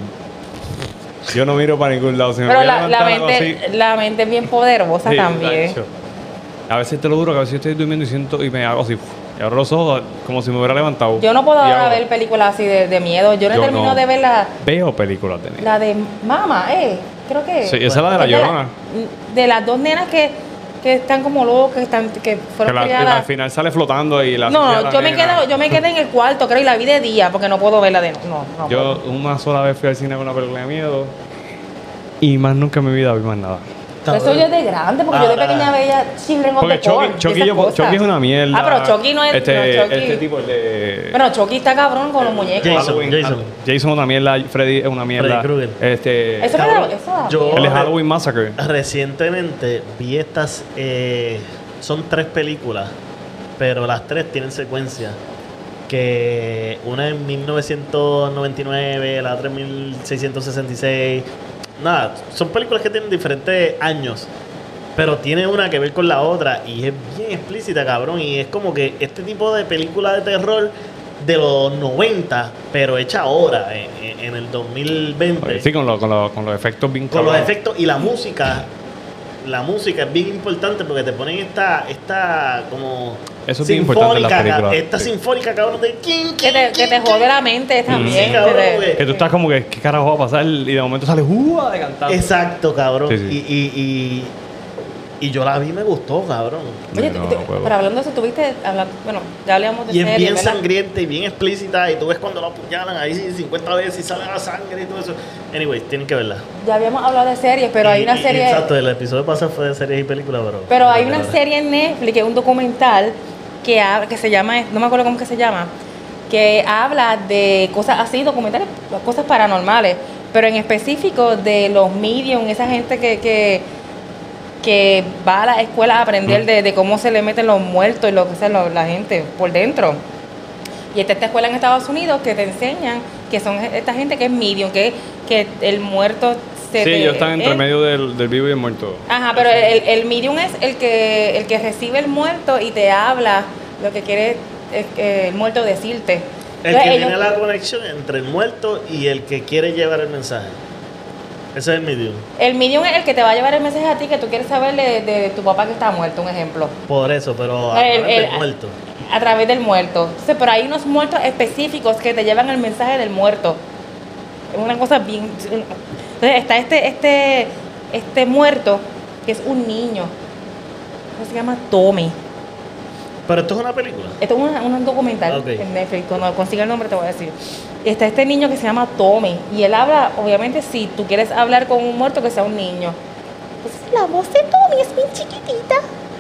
B: Yo no miro para ningún lado. Si me
C: Pero
B: voy a
C: la, la,
B: levantar, hago
C: mente,
B: así.
C: la mente es bien poderosa
B: Sí,
C: también.
B: tacho. A veces te lo juro que a veces estoy durmiendo y siento y me hago así. Y abro los ojos como si me hubiera levantado.
C: Yo no puedo
B: Y
C: ahora
B: hago-
C: ver películas así de, de miedo. Yo no
B: Yo
C: termino
B: no.
C: de ver la,
B: Veo películas de niño.
C: la de Mama, eh. Creo que.
B: Sí, esa es la de la
C: Es de
B: Llorona.
C: De las dos nenas que, que están como locas, que, están, que
B: Que
C: fueron
B: la-
C: criadas.
B: al final sale flotando y la.
C: No,
B: la
C: no, yo me,
B: nena.
C: quedo, yo me quedé en el cuarto, creo, y la vi de día, porque no puedo verla de no. No, no
B: Yo
C: puedo.
B: una sola vez fui al cine con una película de miedo. Y más nunca en mi vida vi más nada.
C: Pero eso yo de grande, porque yo de
A: Ahora-
C: pequeña veía Children of
B: Porque
C: the Corn.
B: Chucky, Chucky,
C: esas
B: yo-
C: cosas.
B: Chucky es una mierda.
C: Ah, pero Chucky no es.
B: Este,
C: no, Chucky.
B: este tipo, el de.
C: Bueno, Chucky está cabrón con los muñecos.
A: Jason,
B: Halloween.
A: Jason.
B: Jason es una mierda. Freddy es una mierda.
A: Freddy Krueger.
B: Este.
C: Eso
A: Cabrón,
C: era- eso era
A: yo-
B: el de
A: re-
B: Halloween Massacre.
A: Recientemente vi estas, eh, son tres películas, pero las tres tienen secuencia. Que una en mil novecientos noventa y nueve, la otra en mil seiscientos sesenta y seis. Nada, son películas que tienen diferentes años, pero tiene una que ver con la otra y es bien explícita, cabrón. Y es como que este tipo de película de terror de los noventa, pero hecha ahora, en, en- en el dos mil veinte.
B: Sí, con, lo- con, lo- con los efectos bien
A: Con los
B: cabrones.
A: efectos y la música. La música es bien importante porque te ponen esta, esta como
B: Eso es bien importante en las
A: sinfónica,
B: películas.
A: esta
B: Sí.
A: sinfónica, cabrón, de kin,
C: Que te, que te
A: kin,
C: jode la mente también.
A: Sí, cabrón,
C: que te-
A: porque-
B: Que tú estás como que, ¿qué carajo va a pasar? Y de momento sale, ¡uh! de cantar.
A: Exacto, cabrón.
B: Sí, sí.
A: Y, y, y, y yo la vi y me gustó, cabrón.
C: Oye,
B: No,
C: te-
B: no puedo.
C: pero hablando de eso, tuviste, hablando, bueno, ya hablamos de
A: Y es
C: series,
A: bien
C: ¿verdad?
A: sangrienta y bien explícita. Y tú ves cuando lo apuñalan ahí cincuenta veces y sale la sangre y todo eso. Anyway, tienen que verla.
C: Ya habíamos hablado de series, pero hay
A: Y-
C: una
A: y-
C: serie.
A: Exacto, el episodio pasado fue de series y películas, pero.
C: Pero hay una serie en Netflix que es un documental que, habla- que se llama, no me acuerdo cómo que se llama, que habla de cosas así, documentales, cosas paranormales, pero en específico de los medium, esa gente que, que, que va a la escuela a aprender de, de cómo se le meten los muertos y lo que sea lo- la gente por dentro. Y está esta escuela en Estados Unidos que te enseñan que son esta gente que es medium, que, que el muerto se
B: Sí,
C: te-
B: ellos están entre
C: eh,
B: medio del, del vivo y el muerto.
C: Ajá, pero el, el medium es el que el que recibe el muerto y te habla lo que quiere es que el muerto decirte.
A: El
C: Entonces,
A: que
C: ellos-
A: tiene la conexión entre el muerto y el que quiere llevar el mensaje. Ese es el medium.
C: el medium es el que te va a llevar el mensaje a ti que tú quieres saber de, de tu papá que está muerto, un ejemplo.
A: Por eso, pero a
C: El-
A: través del
C: el-
A: muerto.
C: A través del muerto. Entonces, pero hay unos muertos específicos que te llevan el mensaje del muerto. Es una cosa bien. Entonces está este, este, este muerto que es un niño. Se llama Tommy.
A: Pero esto es una película.
C: Esto es una- un documental
A: Ok.
C: en Netflix. Cuando consiga el nombre te voy a decir. Está este niño que se llama Tommy. Y él habla, obviamente, si tú quieres hablar con un muerto, que sea un niño. Entonces la voz de Tommy es bien chiquitita.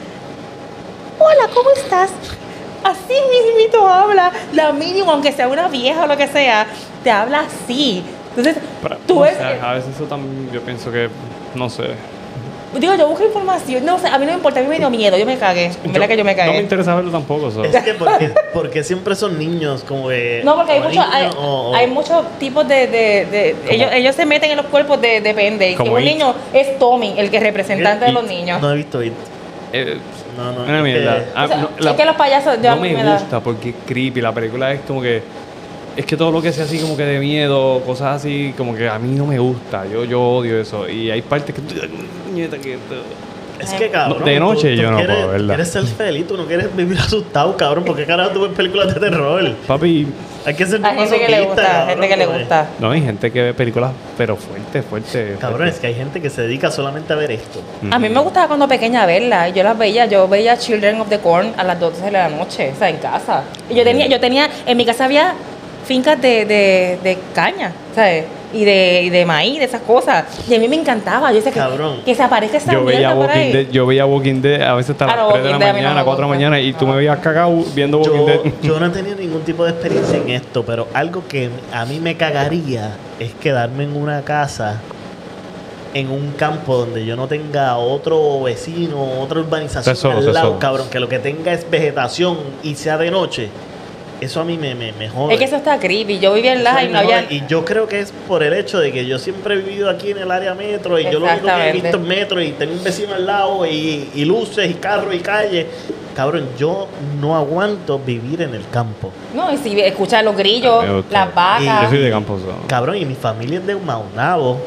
C: Hola, ¿cómo estás? Así mismito habla. La mínima, aunque sea una vieja o lo que sea, te habla así. Entonces,
B: Pero,
C: tú
B: no
C: ves...
B: sé, a veces eso también, yo pienso que, no sé.
C: Digo, yo busco información. No sé, a mí no me importa, a mí me dio miedo. Yo me cagué. En verdad que yo me
B: No me
C: cagué.
B: interesa verlo tampoco. So.
A: Es que porque, porque siempre son niños como que...
C: No, porque hay
A: o
C: muchos
A: niños
C: hay,
A: o- o-
C: hay muchos tipos de... de, de ellos, ellos se meten en los cuerpos de depende. Y si
B: Como
C: un
B: It.
C: niño es Tommy, el que es representante de
B: It.
C: los niños.
A: No he visto It.
B: Eh,
A: No, no.
B: una
A: es
B: mierda.
A: que-
B: Ah,
C: O sea,
B: no,
C: es que los payasos ya
B: no me
C: me da-
B: gusta porque es creepy. La película es como que... Es que todo lo que sea así como que de miedo, cosas así, como que a mí no me gusta. Yo, yo odio eso. Y hay partes que... Nieta, que esto-
A: Es que cabrón.
B: No, de noche
A: tú- tú
B: yo no
A: quieres-
B: puedo verla.
A: Quieres ser feliz, tú no quieres vivir asustado, cabrón. ¿Por qué carajo tú ves películas de terror?
B: Papi,
A: Hay que ser
C: Hay gente que le
A: masoquista,
C: gusta,
A: cabrón,
C: gente que le
A: pues.
C: gusta.
B: no hay gente que ve películas, pero fuerte, fuerte.
A: Cabrón,
B: fuerte.
A: es que hay gente que se dedica solamente a ver esto.
C: A mí me gustaba cuando pequeña verla. Yo las veía, yo veía Children of the Corn a las doce de la noche, o sea, en casa. Y yo tenía, yo tenía, en mi casa había fincas de, de, de caña, ¿sabes? Y de, y de maíz, de esas cosas. Y a mí me encantaba. Yo decía que,
A: Cabrón.
C: que se aparezca esa
B: Yo veía
C: mierda por
B: Walking
C: ahí.
B: Dead, yo veía Walking Dead a veces hasta
C: Ah,
B: las
C: no,
B: tres de la
C: Walking Dead a mí no
B: mañana,
C: me
B: cuatro de la
C: gusta.
B: mañana, y tú
C: No.
B: me veías cagado viendo Walking
A: Yo,
B: Dead.
A: yo no he tenido ningún tipo de experiencia en esto, pero algo que a mí me cagaría es quedarme en una casa, en un campo donde yo no tenga otro vecino, otra urbanización
B: Estás solo,
A: al
B: estás
A: lado,
B: solo.
A: cabrón, que lo que tenga es vegetación y sea de noche. Eso a mí me, me, me jode.
C: Es que eso está creepy. Yo vivía en
A: Eso a
C: la
A: mí
C: y
A: me
C: no había...
A: jode. Y yo creo que es por el hecho de que yo siempre he vivido aquí en el área metro y yo lo único que he
C: Exactamente.
A: visto es metro y tengo un vecino al lado y, y luces y carros y calles. Cabrón, yo no aguanto vivir en el campo.
C: No, y si escuchas los grillos,
B: Me gusta.
C: las vacas.
B: Yo soy de campo. so.
A: Cabrón, y mi familia es de Maunabo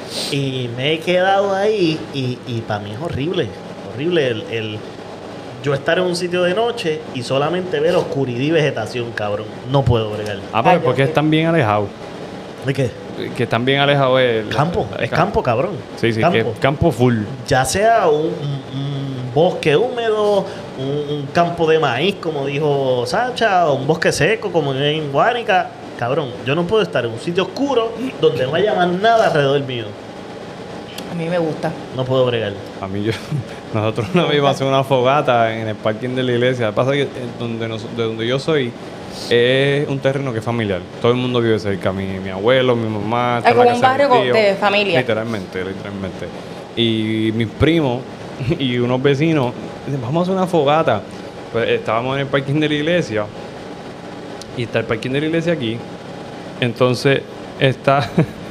A: y me he quedado ahí y, y para mí es horrible, horrible el, el yo estar en un sitio de noche y solamente ver oscuridad y vegetación, cabrón. No puedo bregar.
B: Ah, pero
C: Ay,
B: porque
C: yo sí.
B: están bien alejados.
A: ¿De qué?
B: Que están bien alejados el
A: Campo,
B: el
A: es campo, cabrón.
B: Sí, sí,
A: campo.
B: que es campo full.
A: Ya sea un, un- un bosque húmedo, un, un campo de maíz, como dijo Sacha, o un bosque seco, como en Guánica. Cabrón, yo no puedo estar en un sitio oscuro donde no haya más nada alrededor mío.
C: A mí me gusta.
A: No puedo bregar.
B: A mí yo, nosotros una vez íbamos a hacer una fogata en el parking de la iglesia. Pasa que eh, donde nos- de donde yo soy es un terreno que es familiar. Todo el mundo vive cerca. Mi, mi abuelo, mi mamá. está
C: Es
B: la
C: como un
B: casa de mi
C: barrio
B: tío.
C: de familia.
B: Literalmente, literalmente. Y mis primos y unos vecinos dicen, vamos a hacer una fogata. Pues estábamos en el parking de la iglesia. Y está el parking de la iglesia aquí. Entonces está...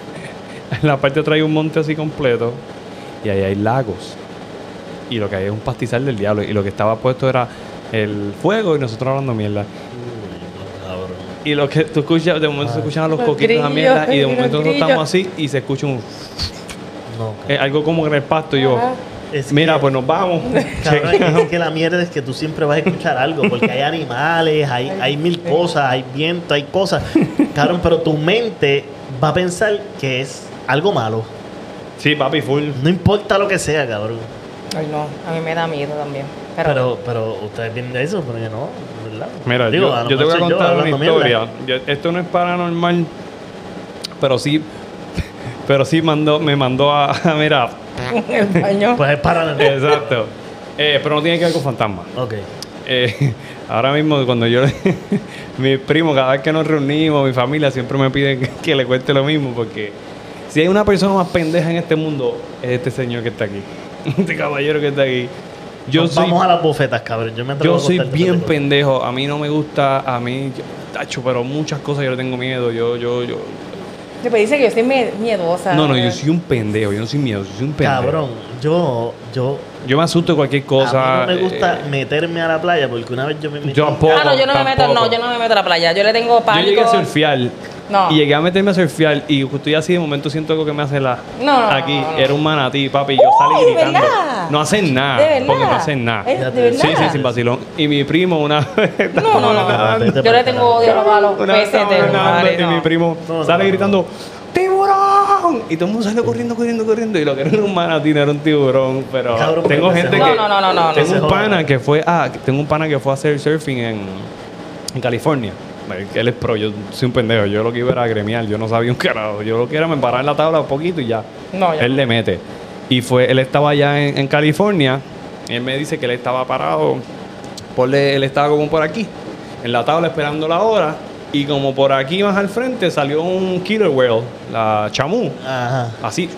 B: En la parte de atrás hay un monte así completo y ahí hay lagos. Y lo que hay es un pastizal del diablo. Y lo que estaba puesto era el fuego y nosotros hablando mierda.
A: Uy, no, cabrón.
B: Y lo que tú escuchas, de momento se escuchan a los
C: Los
B: coquitos de la
C: grillos,
B: mierda y de
C: los
B: momento nosotros
C: grillos.
B: estamos así y se escucha un...
A: No,
B: eh, algo como en el pasto y yo...
C: Ajá.
A: Es
B: Mira,
A: que-
B: pues nos vamos.
A: Cabrón, es que la mierda es que tú siempre vas a escuchar algo, porque hay animales, hay, hay mil cosas, hay viento, hay cosas. Cabrón, pero tu mente va a pensar que es algo malo.
B: Sí, papi, full.
A: No importa lo que sea, cabrón.
C: Ay, no, a mí me da miedo también. Pero,
A: Pero, pero ustedes tienen eso, pero yo no, ¿verdad?
B: Mira,
A: Digo,
B: yo,
A: a lo
B: yo te voy a
A: mejor soy yo
B: contar una
A: hablando
B: historia.
A: mierda.
B: Yo- esto no es paranormal, pero sí, pero sí mandó, me mandó a, a mira,
C: el baño.
A: Pues es para...
B: exacto. Eh, pero no tiene que ver con fantasmas.
A: Ok.
B: Eh, ahora mismo cuando yo, mis primos, cada vez que nos reunimos, mi familia siempre me piden que, que le cuente lo mismo, porque si hay una persona más pendeja en este mundo, es este señor que está aquí, este caballero que está aquí. Yo
A: Nos
B: soy,
A: vamos a las bofetas, cabrón. Yo me atrevo
B: yo
A: a
B: soy
A: contarte
B: bien
A: estas cosas.
B: pendejo, a mí no me gusta, a mí, yo, tacho, pero muchas cosas yo le tengo miedo, yo, yo, yo.
C: Se me dice que yo soy me- miedosa.
B: No, no, yo soy un pendejo, yo no soy miedoso, yo soy un pendejo.
A: Cabrón, yo, yo,
B: Yo me asusto de cualquier cosa.
A: a mí no me gusta
B: eh,
A: meterme a la playa porque una vez yo me metí.
B: Yo tampoco.
C: Ah, no, yo no me meto,
B: tampoco.
C: no, yo no me meto a la playa. Yo le tengo
B: Yo
C: pánico.
B: llegué a surfear.
C: No.
B: Y llegué a meterme a surfear y estoy así de momento siento algo que me hace la...
C: No, no,
B: Aquí
C: no, no.
B: era un manatí, papi, y yo salí
C: Uy, ¿de
B: gritando.
C: verdad?
B: No hacen nada.
C: ¿De verdad?
B: Porque no hacen nada.
C: ¿Es de verdad?
B: Sí, sí, sin vacilón. Y mi primo una vez...
C: No, no, no.
A: Ah, vete
C: Yo
A: pa'l
C: le tengo odio a los
B: Una vez
C: peces
B: estábamos
C: del
B: nadando
C: mar.
B: y mi
C: no.
B: primo
A: No, no,
B: sale
A: no,
B: gritando ¡tiburón! Y todo el mundo salió corriendo, corriendo, corriendo. Y lo que era un manatí no era un tiburón. Pero
A: Cabrón,
B: tengo
A: pero
B: gente
A: se
B: que...
C: No, no, no, no, no,
B: Tengo
A: no.
B: un pana que fue a... Tengo un pana que fue a hacer surfing en, en California. Él es pro, yo soy un pendejo. Yo lo que iba era gremial, yo no sabía un carajo. Yo lo que era me paraba en la tabla un poquito y ya.
C: No, ya.
B: Él le mete. Y fue, él estaba allá en, en California. Y él me dice que él estaba parado. Por le- él estaba como por aquí, en la tabla esperando la hora. Y como por aquí más al frente salió un killer whale, la chamú.
A: Ajá.
B: Así.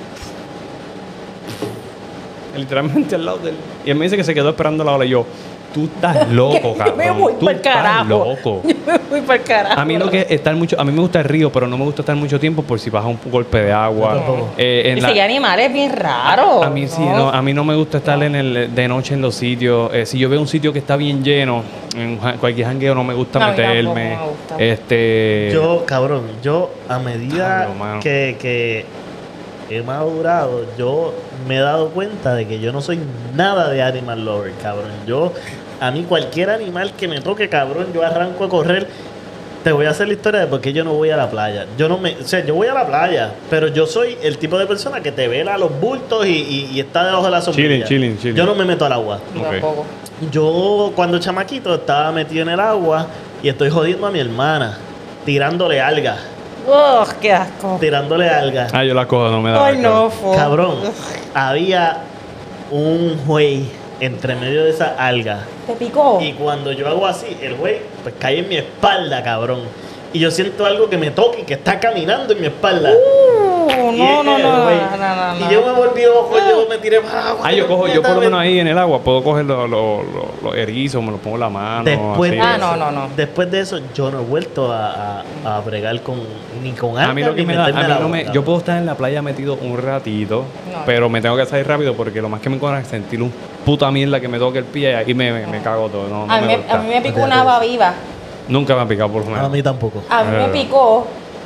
B: Literalmente al lado del. Y él me dice que se quedó esperando la ola. Y yo, tú estás loco, cabrón.
C: Yo me voy
B: Tú
C: para el
B: estás
C: carajo.
B: loco.
C: Yo me voy para el carajo.
B: A mí lo que es estar mucho, a mí me gusta el río, pero no me gusta estar mucho tiempo por si baja un golpe de agua.
A: Yo tampoco.
B: Eh, en
C: Y
B: la-
C: si hay animales bien raros.
B: a mí sí, no, a mí no me gusta estar en el, de noche en los sitios. Eh, si yo veo un sitio que está bien lleno, en ja- cualquier jangueo no me gusta
C: No, a mí
B: meterme.
C: tampoco me gusta.
B: Este.
A: Yo, cabrón, yo a medida
B: Diablo, mano.
A: que, que he madurado, yo me he dado cuenta de que yo no soy nada de animal lover, cabrón. Yo, a mí cualquier animal que me toque, cabrón, yo arranco a correr. Te voy a hacer la historia de por qué yo no voy a la playa. Yo no me, o sea, yo voy a la playa, pero yo soy el tipo de persona que te vela los bultos y, y- y está debajo de la sombrilla.
B: Chilling, chilling, chilling.
A: Yo no me meto al agua.
C: Yo
B: Ok.
C: tampoco.
A: Yo cuando chamaquito estaba metido en el agua y estoy jodiendo a mi hermana, tirándole algas,
C: Ugh, qué asco.
A: tirándole algas.
B: Ah, yo la cojo, no me da.
C: Ay, no, fo.
A: Cabrón, había un güey entre medio de esa alga
C: ¿Te picó?
A: y cuando yo hago así, el güey pues cae en mi espalda, cabrón. Y yo siento algo que me toca y que está caminando en mi espalda.
C: Uh,
A: Y
C: no,
A: el-
C: no,
A: el
C: no,
A: güey-
C: no, no, no.
A: Y yo me volví loco, yo me tiré para agua.
B: Ah, yo cojo, yo por lo menos ahí en el agua puedo coger los los- los- los erizos, me los pongo en la mano.
A: Después,
B: así.
A: de
C: Ah,
A: eso,
C: no, no, no.
A: después de eso, yo no he vuelto a, a, a bregar con ni con algas.
B: A mí lo que
A: ni
B: me da, a
A: meterme
B: mí
A: al
B: no
A: agua,
B: me,
A: cabrón.
B: yo puedo estar en la playa metido un ratito,
C: No.
B: pero me tengo que salir rápido porque lo más que me encuentro es sentir un puta mierda que me toque el pie y me, me, me cago todo. No, no
C: A mí,
B: me
C: me,
B: gusta.
C: a mí me picó una haba viva.
B: Nunca me ha picado por lo
A: A
B: menos.
A: mí tampoco.
C: A mí me
B: Ah.
C: picó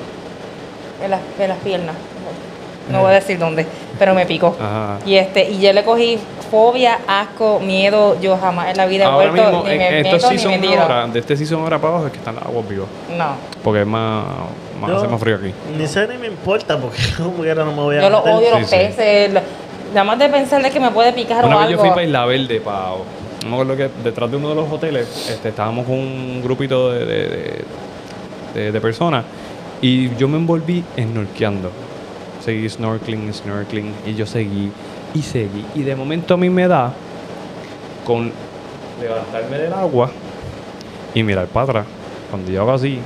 C: en las, en las piernas. No voy a decir dónde, pero me picó.
B: Ajá.
C: Y este y yo le cogí fobia, asco, miedo. Yo jamás en la vida he
B: Ahora
C: vuelto
B: mismo,
C: ni
B: en
C: me
B: estos
C: meto ni me
B: season
C: tiro.
B: ahora, de este season ahora para abajo es que están las aguas vivas.
C: No.
B: Porque es más, más
A: Yo-
B: hace más frío aquí.
A: Ni sé ni me importa porque como que ahora no me voy a
C: Yo lo
A: meter.
C: odio,
B: Sí,
C: los
B: sí.
C: peces. lo- Nada más de pensar de que me puede picar
B: Una
C: o
B: vez yo
C: algo.
B: fui para Isla Verde, para, no me acuerdo que detrás de uno de los hoteles, este, estábamos con un grupito de, de, de, de- de personas y yo me envolví snorkeando. Seguí snorkeling, snorkeling y yo seguí y seguí. Y de momento a mí me da con levantarme del agua y mirar para atrás. Cuando yo hago así,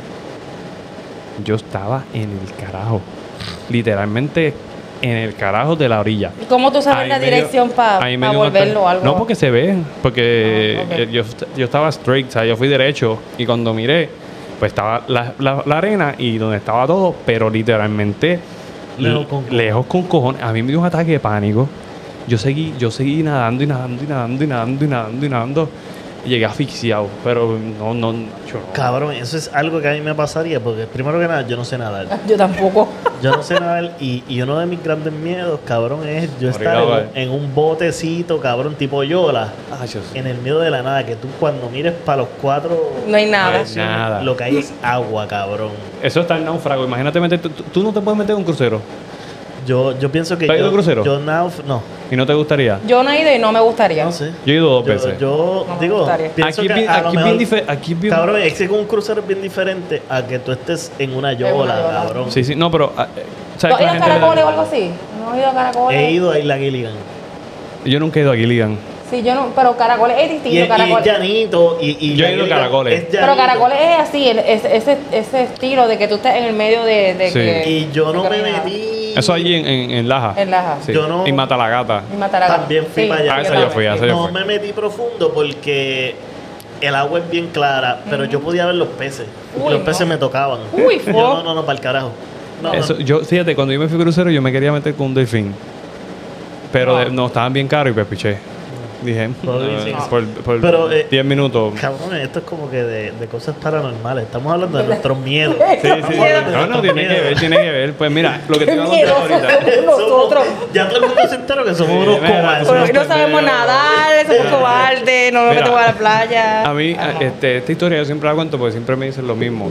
B: yo estaba en el carajo. Literalmente en el carajo de la orilla.
C: ¿Y cómo tú sabes
B: Ahí
C: la
B: me dio-
C: dirección para
B: ahí me dio un
C: volverlo o
B: ataque.
C: algo?
B: No, porque se ve. Porque
C: Ah, ok.
B: eh, yo, yo estaba straight, o sea, yo fui derecho. Y cuando miré, pues estaba la, la- la arena y donde estaba todo, pero literalmente
A: Lejos
B: l-
A: con cojones.
B: lejos con cojones. A mí me dio un ataque de pánico. Yo seguí, yo seguí nadando y nadando y nadando y nadando y nadando y nadando. Y llegué asfixiado. Pero no, no, Nacho, no.
A: Cabrón, eso es algo que a mí me pasaría porque primero que nada yo no sé nadar.
C: Yo tampoco.
A: Yo no sé nadar y, y uno de mis grandes miedos, cabrón, es yo estar
B: Obligado,
A: en, en un botecito, cabrón, tipo Yola,
B: Ah, yo sí.
A: en el medio de la nada, que tú cuando mires para los cuatro
C: No hay nada.
A: direcciones,
B: Nada.
A: lo que hay es agua, cabrón.
B: Eso está en náufrago. Imagínate meter. Tú, tú no te puedes meter en un crucero.
A: Yo, yo pienso que
B: ¿Tú has
A: yo,
B: ido a crucero?
A: yo nauf- no,
B: ¿Y no te gustaría?
C: Yo no he ido y no me gustaría.
A: no sé.
B: Yo he ido dos
A: Yo,
B: veces.
A: yo
C: No me
A: digo,
C: gustaría.
A: pienso
B: Aquí
A: que
B: bien-
A: a lo
B: aquí
A: mejor-
B: bien dife- aquí bien-
A: Cabrón, es que con un crucero es bien diferente a que tú estés en una yola,
C: una yola.
A: cabrón.
B: Sí, sí, no, pero. ah, eh,
C: ¿Tú
B: ¿sabes
C: has
B: que
C: ido
B: la
C: a
B: gente le-
C: Caracoles o algo así? ¿No has ido a Caracoles?
A: He ido a Isla Gilligan.
B: Yo nunca he ido a Gilligan.
C: Sí, yo no, pero Caracoles es
A: Y,
C: distinto.
A: y es
C: Caracoles.
A: llanito. Y, y
B: Yo he
A: Isla
B: ido a
A: Gilligan
B: Caracoles.
A: es
C: Pero
A: llanito.
C: Caracoles es así, el- ese, ese, ese estilo de que tú estés en el medio de, de
B: Sí.
C: que...
A: Y yo no
C: de
A: me
C: caminar.
A: metí.
B: Eso allí en, en, en Laja.
C: En Laja.
B: Sí.
A: Yo no-
B: Y Matalagata.
C: Y Mataragata.
A: También fui para allá.
B: Ah, esa
C: yo
B: yo fui,
C: también,
B: esa
C: sí.
B: yo
A: No
B: fui.
A: me metí profundo porque el agua es bien clara, pero yo podía ver los peces. y
C: Uy,
A: los
C: no.
A: peces me tocaban.
C: Uy,
A: Yo,
C: fo.
A: no, no, no, para el carajo. No,
B: Eso,
A: no.
B: yo, fíjate, cuando yo me fui crucero, yo me quería meter con un delfín. Pero
C: No.
B: de- no, estaban bien caros y pues piché. Dije,
A: Por
B: eh,
A: delfín.
B: por, por
A: Pero, eh,
B: diez minutos.
A: Cabrón, esto es como que de, de cosas paranormales. Estamos hablando de nuestros miedos.
B: Sí, sí.
A: Estamos hablando de
B: No, no,
A: nuestros
B: tiene que
A: miedos.
B: ver, tiene que ver. Pues mira, lo que te
C: Qué
B: iba a contar
C: miedosos
B: ahorita.
C: somos nosotros.
A: Somos- ya todo el mundo se enteró que somos
B: Sí,
A: unos
B: mira,
A: cobardes.
C: Pero
B: somos
C: no sabemos
B: pendejos.
C: nadar, somos
B: Sí.
C: cobardes, no nos
B: Mira,
C: metemos a la playa.
B: A mí,
C: Ajá.
B: este, esta historia yo siempre la cuento porque siempre me dicen lo mismo.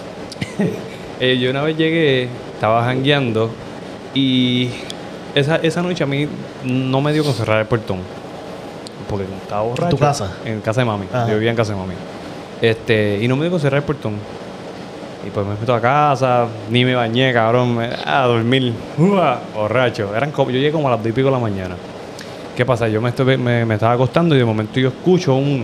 B: Eh, yo una vez llegué, estaba jangueando y esa, esa noche a mí no me dio con cerrar el portón. Porque como estaba borracho.
A: tu casa?
B: En casa de mami.
A: Ajá.
B: Yo vivía en casa de mami. Este, y no me dio con cerrar el portón. Y pues me meto a casa, ni me bañé, cabrón, me, a dormir, ¡Ua! Borracho. Eran como, yo llegué como a las dos y pico de la mañana. ¿Qué pasa? Yo me, estuve, me, me estaba acostando y de momento yo escucho un...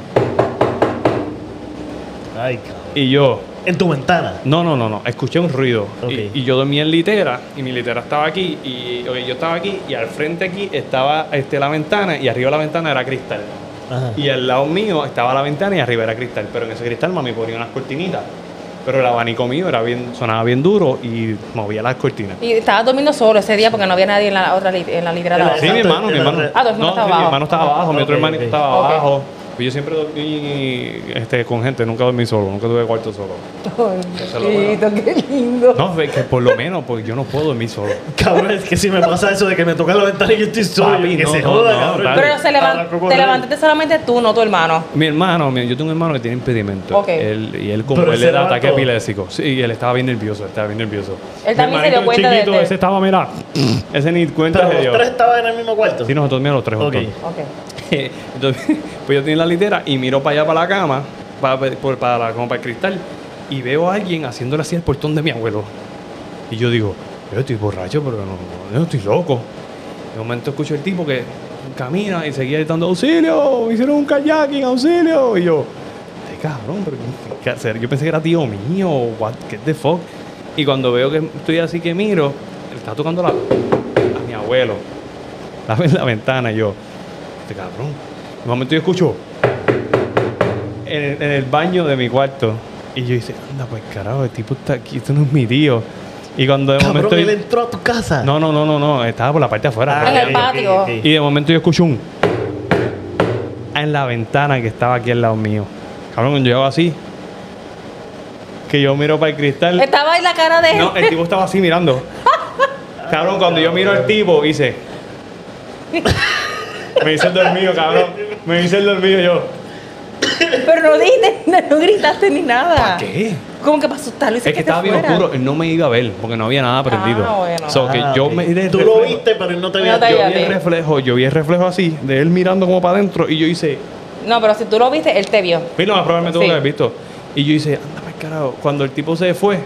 A: Ay, cabrón.
B: Y yo...
A: En tu ventana.
B: No, no, no, no. Escuché un ruido.
A: Ok.
B: Y, y yo dormía en litera y mi litera estaba aquí y oye, yo estaba aquí y al frente aquí estaba este, la ventana y arriba de la ventana era cristal.
A: Ajá.
B: Y al lado mío estaba la ventana y arriba era cristal. Pero en ese cristal mami ponía unas cortinitas. Pero el abanico mío era bien, sonaba bien duro y movía las cortinas.
C: Y estabas durmiendo solo ese día porque no había nadie en la otra li- en la litera de abajo.
B: Sí, mi hermano, mi hermano.
C: Ah, tu hermano
B: No,
C: estaba
B: sí,
C: abajo.
B: mi hermano estaba abajo, mi otro
A: Ok,
B: hermanito
A: ok.
B: estaba
C: Ok.
B: abajo. Pues yo siempre dormí este, con gente, nunca dormí solo, nunca tuve cuarto solo.
C: Ay,
B: Eso es lo
C: Diosito, qué lindo.
B: No, es que por lo menos, porque yo no puedo dormir solo.
A: Cabrón, es que si me pasa eso de que me toca la ventana y yo estoy solo,
B: Papi,
A: que
B: no,
A: se
B: no,
A: joda,
B: no,
A: cabrón.
B: dale.
C: Pero se levan-
A: Ah, ¿cómo
C: te
A: no?
C: levantaste solamente tú, no tu hermano.
B: Mi hermano, mi- yo tengo un hermano que tiene impedimento.
C: Ok.
B: Él, y él como
A: Pero
B: él
A: se
B: le da ataque
A: levantó.
B: epiléptico. Sí, y él estaba bien nervioso, estaba bien nervioso.
C: Él también
B: Mi
C: se dio
B: hermanito
C: cuenta de-
B: chiquito,
C: de-
B: ese estaba, mira, ese ni cuenta
A: Pero
B: se
A: los
B: dio.
A: tres estaban en el mismo cuarto.
B: Sí, nosotros miramos los tres
A: Ok.
B: juntos.
C: Ok.
B: Entonces, pues yo tenía la litera y miro para allá, para la cama, para, por- para, la- como para el cristal, y veo a alguien haciéndole así el portón de mi abuelo. Y yo digo, yo estoy borracho, pero no, no, yo estoy loco. De momento escucho el tipo que camina y seguía gritando, auxilio, me hicieron un kayaking, auxilio. Y yo, este cabrón, pero ¿qué hacer? Yo pensé que era tío mío, what, ¿qué the fuck? Y cuando veo que estoy así que miro, él está tocando la, a mi abuelo, la, la ventana, y yo, este cabrón. De momento yo escucho en el, en el baño de mi cuarto. Y yo dice, anda, pues carajo, el tipo está aquí, esto no es mi tío. Y cuando de
A: Cabrón,
B: momento...
A: él
B: yo-
A: entró a tu casa.
B: No, no, no, no, no, estaba por la parte de afuera.
A: Ah,
C: En el
A: ok,
C: patio.
A: ok, ok.
B: Y de momento yo escucho un... En la ventana que estaba aquí al lado mío. Cabrón, yo hago así. Que yo miro para el cristal.
C: Estaba ahí la cara de él.
B: No, el tipo estaba así mirando. Cabrón, cuando yo miro al tipo, hice... Me hice el dormido, cabrón. Me hice el dormido yo.
C: Pero no dijiste, no, no gritaste ni nada.
B: ¿Qué?
C: ¿Cómo que para asustarlo? y se
B: Es que
C: te
B: estaba bien
C: fuera?
B: oscuro. Él no me iba a ver porque no había nada prendido.
C: Ah, bueno.
B: So que
A: Ah,
B: yo
A: ok.
B: me di el
A: Tú lo
B: reflejo-
A: viste, pero él no te
C: No
A: vio.
C: te
B: Yo
C: veía.
B: vi el
C: Fíjate.
B: reflejo, yo vi el reflejo así, de él mirando como para adentro. Y yo hice...
C: No, pero si tú lo viste, él te vio.
B: Mira, más probablemente
C: Sí.
B: tuvo que haber visto. Y yo hice, anda para carajo. Cuando el tipo se fue,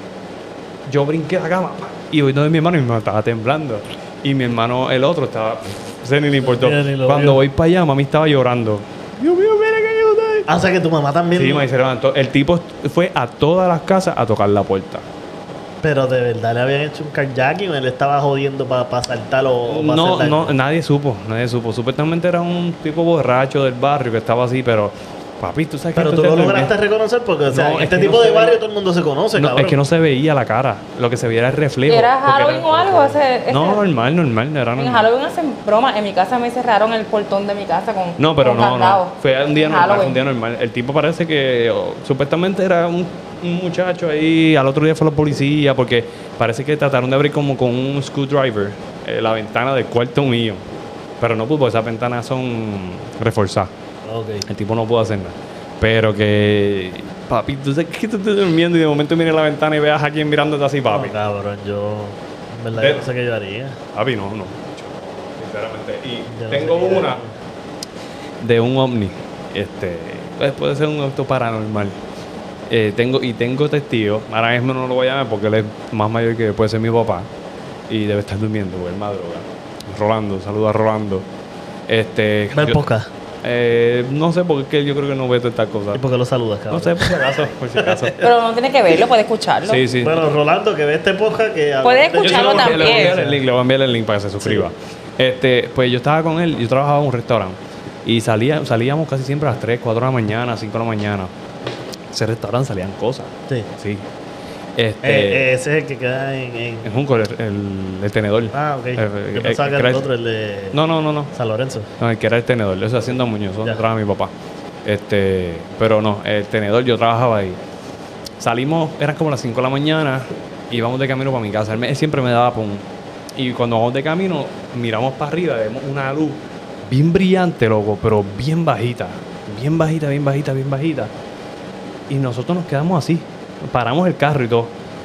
B: yo brinqué a la cama pa, y voy donde mi hermano y mi hermano estaba temblando. Y mi hermano, el otro, estaba. Se ni le importó.
A: Mira, ni lo
B: Cuando
A: vio.
B: voy para allá, mami estaba llorando. Dios mío, mira que yo estoy.
A: Ah, o sea que tu mamá también.
B: Sí, mami se levantó. El tipo fue a todas las casas a tocar la puerta.
A: Pero de verdad le habían hecho un carjacking o él estaba jodiendo para saltarlo o pa'
B: No,
A: hacer daño?
B: no, nadie supo, nadie supo. Supuestamente era un tipo borracho del barrio que estaba así, pero. Papi, tú sabes que
A: Pero
B: esto
A: tú lo
B: te-
A: lograste reconocer porque, o sea,
B: No,
A: en
B: es
A: este
B: que
A: tipo
B: no
A: de
B: se
A: barrio
B: ve.
A: todo el mundo se conoce,
B: No,
A: cabrón.
B: es que no se veía la cara. Lo que se veía era el reflejo.
C: ¿Era
B: porque
C: Halloween o algo? Ese, ese-
B: No, normal, normal. Era
C: En
B: normal.
C: Halloween hacen bromas. En mi casa me cerraron el portón de mi casa con
B: No, pero
C: con
B: no,
C: candado.
B: no. Fue un día
C: En
B: normal, fue un
C: Halloween.
B: día normal. El tipo parece que oh, supuestamente era un, un muchacho ahí. Al otro día fue la policía porque parece que trataron de abrir como con un screwdriver eh, la ventana del cuarto mío. Pero no pudo, porque esas ventanas son reforzadas.
A: Ok.
B: El tipo no pudo hacer nada. Pero que, papi, tú sabes que tú estás durmiendo y de momento miras la ventana y veas a quien mirándote así, papi.
A: No, cabrón, yo. En verdad,
B: Ve-
A: yo no sé qué yo haría.
B: Papi, no, no. Sinceramente. Y
A: Yo no
B: tengo
A: sé qué
B: una de un ovni. Este, pues puede ser un auto paranormal. Eh, tengo, y tengo testigos. Ahora mismo no lo voy a llamar porque él es más mayor que puede ser mi papá. Y debe estar durmiendo, porque él madruga. Rolando, saluda a Rolando. Este,
A: ¿Va el
B: yo-
A: podcast?
B: eh, no sé porque es que yo creo que no ve todas estas cosas.
A: ¿Y por qué lo saludas, cabrón?
B: No sé, por si acaso, por si acaso.
C: Pero no tiene que verlo, puede escucharlo.
B: Sí, sí.
A: Bueno, Rolando, que ve este podcast, que...
C: Puede
A: de-
B: Yo se lo
C: escucharlo
B: voy a enviar- le voy a enviar
C: también.
B: el link, le voy a enviar el link para que se suscriba. Este, pues yo estaba con él, yo trabajaba en un restaurante y salía, salíamos casi siempre a las tres, cuatro de la mañana, cinco de la mañana. Ese restaurante salían cosas.
A: Sí.
B: Sí.
A: Eh,
B: Este,
A: eh, ese es el que queda en... en-
B: en Junco, el, el, el tenedor.
A: Ah, ok.
B: Eh, eh,
A: Yo pensaba
B: eh,
A: que
B: era
A: era el
B: el-
A: otro, el de
B: No, no, no, no.
A: San Lorenzo.
B: No, el que era el tenedor. Eso haciendo Muñoz, donde
A: Ya.
B: trabajaba mi papá. Este, pero no, el tenedor yo trabajaba ahí. Salimos, eran como las cinco de la mañana, y íbamos de camino para mi casa. Él, me- él siempre me daba pum. Y cuando vamos de camino, miramos para arriba, vemos una luz bien brillante, loco, pero bien bajita. Bien bajita, bien bajita, bien bajita. Y nosotros nos quedamos así. Paramos el carro y todo.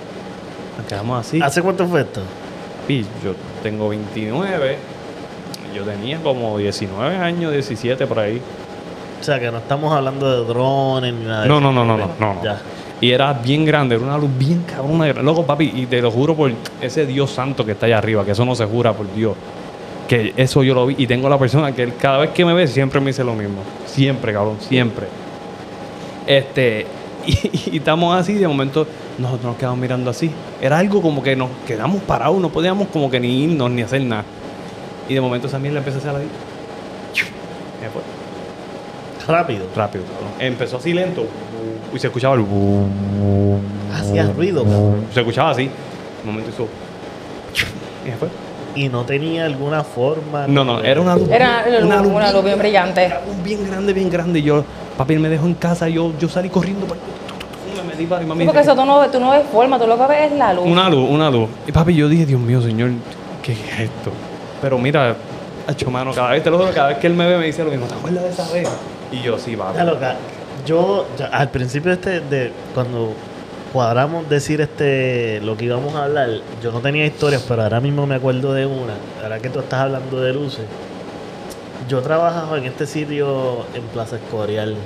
B: Nos quedamos así.
A: ¿Hace cuánto fue esto?
B: Y yo tengo veintinueve. Yo tenía como diecinueve años, diecisiete por ahí.
A: O sea, que no estamos hablando de drones ni nada de
B: No,
A: eso.
B: no, no, no, no, no, no.
A: Ya.
B: Y era bien grande, era una luz bien cabrona. Loco, papi, y te lo juro por ese Dios santo que está allá arriba, que eso no se jura por Dios. Que eso yo lo vi y tengo la persona que él, cada vez que me ve siempre me dice lo mismo. Siempre, cabrón, siempre. Este, y, y estamos así, de momento nosotros nos quedamos mirando así. Era algo como que nos quedamos parados, no podíamos como que ni irnos ni hacer nada. Y de momento esa mierda empezó a hacer ahí. Me fue.
A: Rápido.
B: Rápido, cabrón. Empezó así lento y se escuchaba el...
A: Hacía ruido, cabrón.
B: Se escuchaba así. Un momento hizo... Y se fue.
A: Y no tenía alguna forma.
B: No, no, era una luz.
C: Era una luz, una luz bien brillante.
B: Era un bien grande, bien grande. Y yo, papi me dejó en casa. Yo, yo salí corriendo. Para, me metí para y mami.
C: Sí, porque eso tú no, tú no ves forma, tú lo que ves es la luz.
B: Una luz, una luz. Y papi, yo dije, Dios mío, señor, ¿qué es esto? Pero mira, hecho mano, cada vez te lo juro, cada vez que él me ve me dice lo mismo. ¿Te acuerdas de esa vez? Y yo, sí, papi.
A: Ya, loca, yo, ya, al principio este, de cuando cuadramos decir este lo que íbamos a hablar, yo no tenía historias, pero ahora mismo me acuerdo de una. Ahora que tú estás hablando de luces, yo trabajaba en este sitio en Plaza Escorial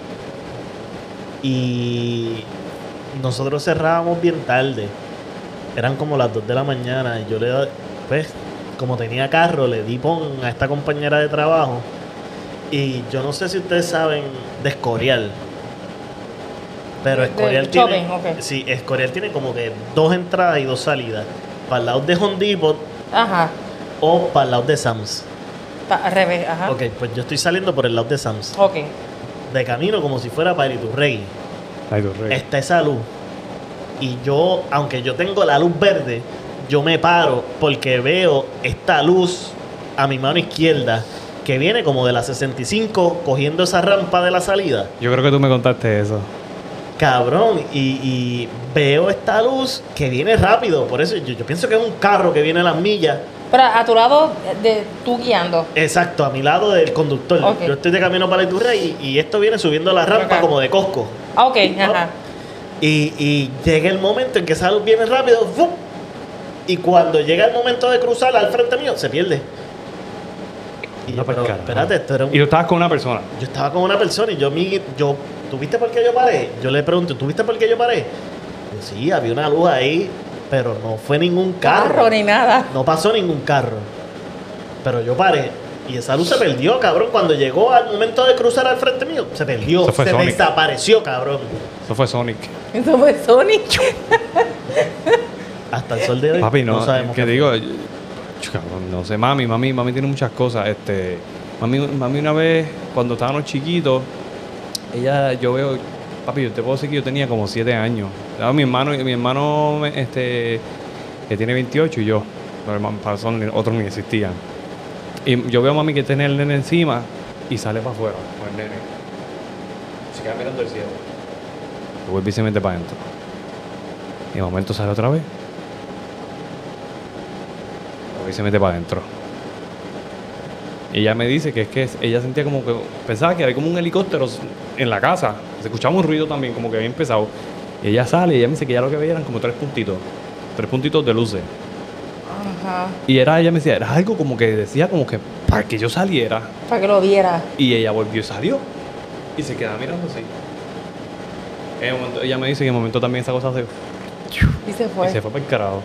A: y nosotros cerrábamos bien tarde. Eran como las dos de la mañana y yo le, pues, como tenía carro, le di pon a esta compañera de trabajo. Y yo no sé si ustedes saben de Escorial. Pero
C: De-
A: Escorial
C: del
A: tiene.
C: shopping, ok.
A: Sí, Escorial tiene como que dos entradas y dos salidas. Para el lado de Home Depot
C: Ajá.
A: o para el lado de Sam's.
C: Pa- al revés, ajá.
A: Ok, pues yo estoy saliendo por el lado de Sam's.
C: Ok.
A: De camino como si fuera para Iturrey.
B: Ay, Dios rey.
A: Está esa luz. Y yo, aunque yo tengo la luz verde, yo me paro porque veo esta luz a mi mano izquierda que viene como de la sesenta y cinco cogiendo esa rampa de la salida.
B: Yo creo que tú me contaste eso.
A: Cabrón, y, y veo esta luz que viene rápido. Por eso yo, yo pienso que es un carro que viene a las millas.
C: Pero a tu lado, de tú guiando.
A: Exacto, a mi lado del conductor.
C: Ok.
A: Yo estoy de camino para Iturrey y, y esto viene subiendo la rampa
C: Ok.
A: como de Costco.
C: Ah, ok, ajá.
A: Y, y llega el momento en que esa luz viene rápido. ¡fum! Y cuando llega el momento de cruzar al frente mío, se pierde. Y yo,
B: No, pues,
A: pero,
B: carajo.
A: espérate, esto era un-
B: Y tú estabas con una persona.
A: yo estaba con una persona y yo, mi, yo, ¿tú viste por qué yo paré? Yo le pregunto, ¿tú viste por qué yo paré? Y sí, había una luz ahí, pero no fue ningún carro.
C: Carro ni nada.
A: No pasó ningún carro. Pero yo paré y esa luz se perdió, cabrón. Cuando llegó al momento de cruzar al frente mío, se perdió.
B: Eso fue
A: Se
B: Sonic.
A: desapareció, cabrón.
B: Eso fue Sonic.
C: Eso fue Sonic.
A: Hasta el sol de hoy
B: Papi, no,
A: sabemos
B: que
A: qué
B: digo,
A: fue.
B: yo- cabrón, no sé, mami, mami, mami tiene muchas cosas. Este, mami, mami una vez, cuando estábamos chiquitos, ella, yo veo, papi, yo te puedo decir que yo tenía como siete años. Ah, mi hermano, mi hermano, este, que tiene veintiocho y yo, los hermanos, para son otros ni existían. Y yo veo a mami que tiene el nene encima y sale para afuera con el nene. Se queda mirando el cielo. Y vuelve y se mete para adentro. Y de momento sale otra vez. Y se mete para adentro. Y ella me dice que es que ella sentía como que pensaba que había como un helicóptero en la casa. Se escuchaba un ruido también, como que había empezado. Y ella sale y ella me dice que ya lo que veía eran como tres puntitos. Tres puntitos de luces.
C: Ajá.
B: Y era, ella me decía, era algo como que decía como que para que yo saliera.
C: Para que lo viera.
B: Y ella volvió y salió. Y se quedaba mirando así. En un momento, ella me dice que en un momento también esa cosa se...
C: Y se fue.
B: Y se fue para el carajo.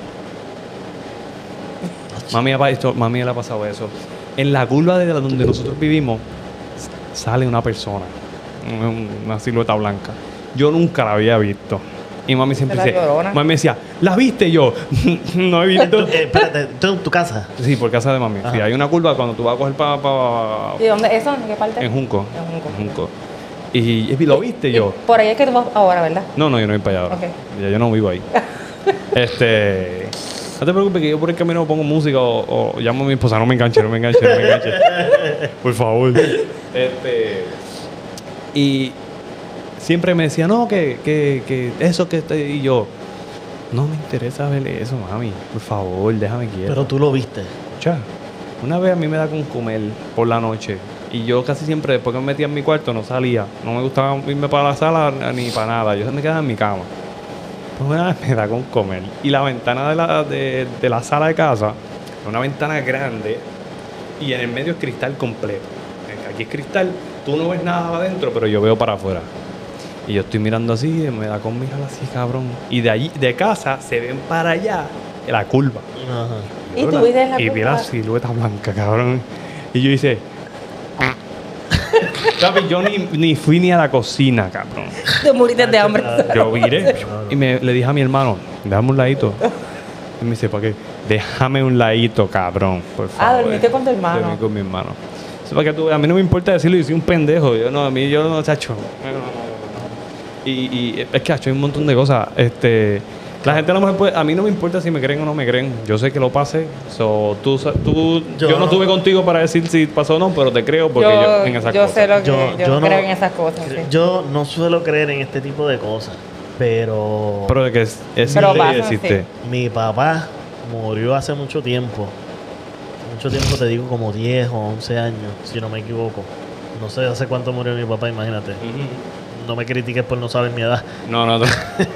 B: Mami, ha pa- esto- mami le ha pasado eso. En la curva de la- donde nosotros vivimos s- sale una persona, un- una silueta blanca. Yo nunca la había visto. Y mami siempre
C: ¿De la
B: decía,
C: Llorona?
B: mami me decía, ¿la viste? Y yo, no he visto.
A: Eh, espérate, ¿tú en tu casa?
B: Sí, por casa de mami.
A: Ajá.
B: Sí, hay una curva cuando tú vas a coger para pa,
C: ¿Y dónde eso? ¿En qué parte?
B: en Junco.
C: En Junco.
B: En Junco. Y, y lo viste
C: Y
B: yo.
C: por ahí es que tú vas ahora, ¿verdad?
B: No, no, yo no voy para allá ahora.
C: Ok.
B: Ya yo no vivo ahí. este. No te preocupes que yo por el camino pongo música o, o llamo a mi esposa. No me enganche, no me enganche, no me enganche. Por favor. Este. Y siempre me decía, no, que, que, que eso que estoy. Y yo, no me interesa ver eso, mami. Por favor, déjame quieto.
A: Pero tú lo viste.
B: Escucha, una vez a mí me da con comer por la noche y yo casi siempre después que me metía en mi cuarto no salía. No me gustaba irme para la sala ni para nada. Yo me quedaba en mi cama. Pues una vez me da con comer y la ventana de la, de, de la sala de casa es una ventana grande y en el medio es cristal completo. Aquí es cristal, tú no ves nada adentro, pero yo veo para afuera. Y yo estoy mirando así, me da con mirar así, cabrón. Y de allí, de casa, se ven para allá la curva.
A: Ajá.
C: Y tú dices la
B: Y vi la
C: curva.
B: silueta blanca, cabrón. Y yo hice... ¿Sabes? Yo ni, ni fui ni a la cocina, cabrón.
C: Te moriste de hambre.
B: Yo viré y me, le dije a mi hermano, déjame un ladito. Y me dice, ¿para qué? Déjame un ladito, cabrón, por favor.
C: Ah, dormiste con tu hermano.
B: Dormí con mi hermano. Eso para que tú, a mí no me importa decirlo, yo soy un pendejo. Yo no, a mí yo no, chacho. Y, y es que, chacho, hay un montón de cosas. Este... La gente a lo mejor puede, a mí no me importa si me creen o no me creen. Yo sé que lo pasé. So, tú, sa- tú, yo,
A: Yo-
B: no estuve contigo para decir si pasó o no, pero te creo porque yo,
C: Yo,
B: en esas
C: yo
B: cosas.
C: sé lo que
A: Yo-
C: yo,
A: yo no-
C: creo en esas cosas. Sí.
A: Yo no suelo creer en este tipo de cosas, pero,
B: Pero de que es, es
C: Pero
B: ley
C: pasan,
B: existe.
A: mi papá murió hace mucho tiempo. Mucho tiempo, te digo, como diez o once años, si no me equivoco. No sé hace cuánto murió mi papá, imagínate.
B: Ujú.
A: No me critiques por no saber mi edad.
B: No, no, no.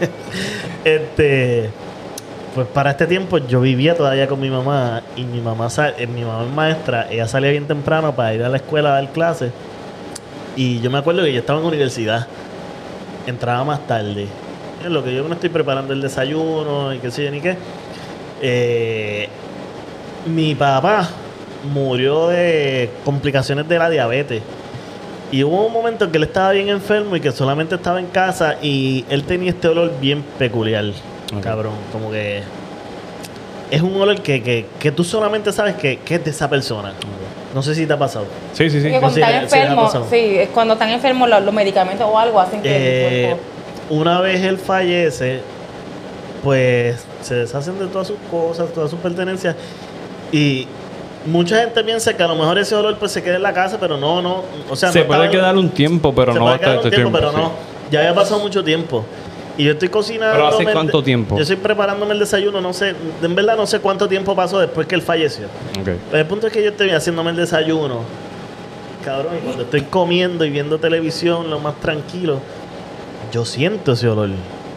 A: Este, pues para este tiempo yo vivía todavía con mi mamá y mi mamá, sa- eh, mi mamá es maestra, ella salía bien temprano para ir a la escuela a dar clases y yo me acuerdo que yo estaba en universidad, entraba más tarde, en lo que yo me estoy preparando el desayuno y qué sé yo ni qué. Eh, mi papá murió de complicaciones de la diabetes. Y hubo un momento en que él estaba bien enfermo y que solamente estaba en casa y él tenía este olor bien peculiar,
B: Ok.
A: cabrón. Como que es un olor que, que, que tú solamente sabes que, que es de esa persona. No sé si te ha pasado.
B: Sí, sí, sí.
C: Porque cuando
A: sí,
C: están
A: sí, le ha
C: enfermos,
A: pasado.
C: sí, es cuando están enfermos los, los medicamentos o algo hacen que
A: Eh,
C: el cuerpo...
A: una vez él fallece, pues se deshacen de todas sus cosas, todas sus pertenencias y mucha gente piensa que a lo mejor ese olor pues se queda en la casa, pero no, no, o sea,
B: Se
A: no
B: puede
A: estaba-
B: quedar un tiempo, pero
A: se
B: no
A: puede
B: hasta
A: quedar un
B: este
A: tiempo,
B: tiempo.
A: pero no.
B: sí.
A: Ya había pasado mucho tiempo. Y yo estoy cocinando.
B: ¿Pero hace cuánto tiempo?
A: Yo estoy preparándome el desayuno, no sé, en verdad no sé cuánto tiempo pasó después que él falleció.
B: Ok.
A: Pero el punto es que yo estoy haciéndome el desayuno, cabrón, y cuando estoy comiendo y viendo televisión, lo más tranquilo, yo siento ese olor.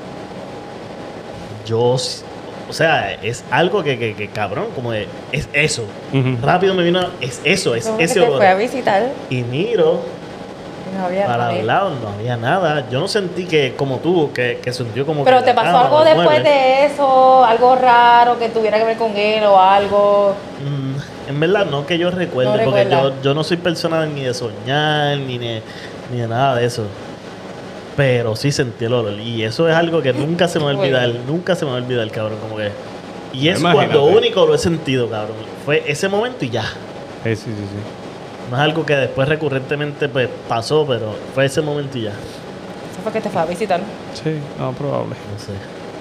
A: Yo, s- o sea, es algo que, que, que, cabrón, como de, es eso.
B: Ujú.
A: Rápido me vino, es eso, es
C: Como que
A: ese
C: te fue a
A: olor.
C: visitar
A: Y miro
C: y no había
A: para
C: nadie.
A: el lado, no había nada. Yo no sentí que, como tú, que, que sintió como
C: Pero
A: que
C: te
A: la
C: pasó
A: cama,
C: algo
A: los
C: después
A: muebles.
C: de eso, algo raro que tuviera que ver con él o algo.
A: Mm, en verdad, no que yo recuerde,
C: No
A: porque
C: recuerda.
A: yo, yo no soy persona ni de soñar, ni de, ni de nada de eso. Pero sí sentí el olor. Y eso es algo que nunca se me va a olvidar.
C: Bueno.
A: Nunca se me va a olvidar, cabrón. Como que. Y es
B: Imagínate.
A: cuando único lo he sentido, cabrón. Fue ese momento y ya.
B: Sí, sí, sí, sí.
A: No es algo que después recurrentemente pues, pasó, pero fue ese momento y ya.
C: Eso fue que te fue a visitar.
B: Sí, no, probable.
A: No sé.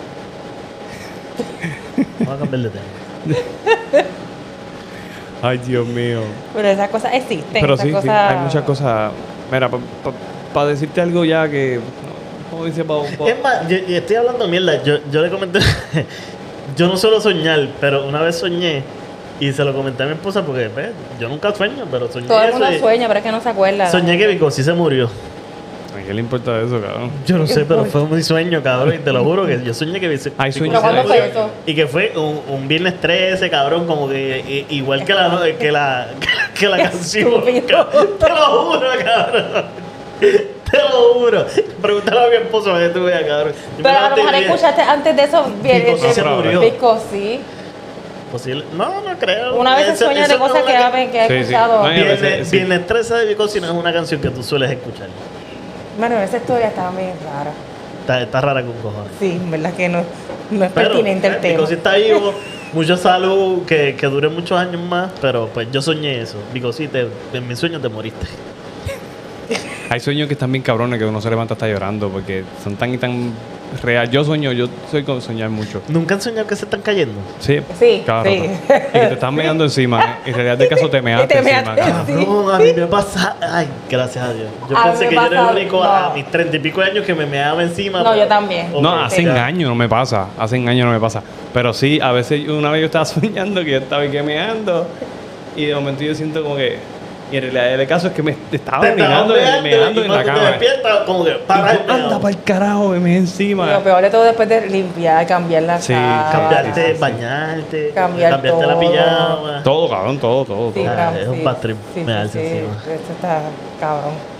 A: Vamos a cambiar de tema.
B: Ay, Dios mío.
C: Pero esas cosas existen.
B: Pero
C: esas
B: sí, sí,
C: cosas...
B: hay muchas cosas. Mira, para decirte algo ya que... Como dice Pau, Pau-
A: Es más, yo, yo estoy hablando mierda. Yo, yo le comenté. Yo no suelo soñar, pero una vez soñé y se lo comenté a mi esposa porque pues, yo nunca sueño, pero soñé
C: Todo el
A: eso
C: mundo
A: y-
C: sueña, pero es que no se acuerda.
A: Soñé que Vico sí se murió.
B: ¿A qué le importa eso, cabrón?
A: Yo no sé, pero fue mi sueño, cabrón. Y te lo juro que yo soñé que Vico
B: Hay
A: Vico
B: sueños
A: se
C: ¿Pero cuándo
A: murió.
C: fue eso?
A: Y que fue un, un viernes trece, cabrón, como que i- igual que la, que la, que la canción.
C: Estúpido.
A: Te lo juro, cabrón. Te lo juro. Pregúntale a mi esposo para que tú veas, cabrón. Yo me
C: Pero a lo
A: levanté
C: mejor
A: y dije,
C: escuchaste antes de eso bien.
A: Vico sí
C: el-
A: se
C: el-
A: murió.
C: Vico sí.
A: Posible. No, no creo.
C: Una vez se
A: Eso-
C: sueña
A: eso
C: de
A: no es
C: cosas que
A: una
C: ha, que ha
B: Sí, sí.
C: escuchado.
B: No, y a veces-
A: Viernes,
B: sí.
A: Viernes trece de Vico si no es una canción que tú sueles escuchar.
C: Bueno, esa historia estaba bien rara.
A: Está, está rara con cojones.
C: Sí, en verdad que no, no es
A: Pero,
C: pertinente el
A: eh,
C: tema.
A: Vico sí está vivo, mucha salud, que, que dure muchos años más, pero pues yo soñé eso. Vico sí, te, en mis sueños te moriste.
B: Hay sueños que están bien cabrones que uno se levanta hasta llorando porque son tan y tan real. Yo sueño, yo soy con soñar mucho.
A: ¿Nunca han soñado que se están cayendo?
B: Sí,
C: Sí,
B: cada
C: sí.
B: rato. Y que te están meando encima. ¿eh? En realidad, de caso, te measte
C: te
B: encima.
C: measte.
B: cabrón.
C: Sí.
A: Cabrón, a mí me pasa... Ay, gracias a Dios. Yo
C: A mí
A: pensé
C: me
A: que yo era
C: pasa-
A: el único
C: no.
A: a mis treinta y pico de años que me meaba encima.
C: No,
A: pero-
C: yo también.
A: Ok,
B: No, hace
A: ya.
B: años no me pasa. Hace años no me pasa. Pero sí, a veces una vez yo estaba soñando que yo estaba aquí meando y de momento yo siento como que... Y en realidad el caso es que me estaba
A: Te estabas
B: meando,
A: meando
B: meando
A: y
B: en la
A: cuando te
B: cama.
A: despiertas, como que para
B: Y yo, anda para el carajo, me meé encima.
C: Lo peor de todo después de limpiar, cambiar la
B: Sí,
C: sábana.
A: Cambiarte,
B: sí, sí.
A: bañarte,
C: Cambiar
A: cambiarte la
C: todo.
A: pijama.
B: Todo, cabrón, todo, todo.
C: Sí,
B: todo.
A: Ah,
C: cam-
A: es un
C: sí,
A: bad trip
C: sí,
A: mearse
C: sí, sí.
A: encima.
C: Esto está cabrón.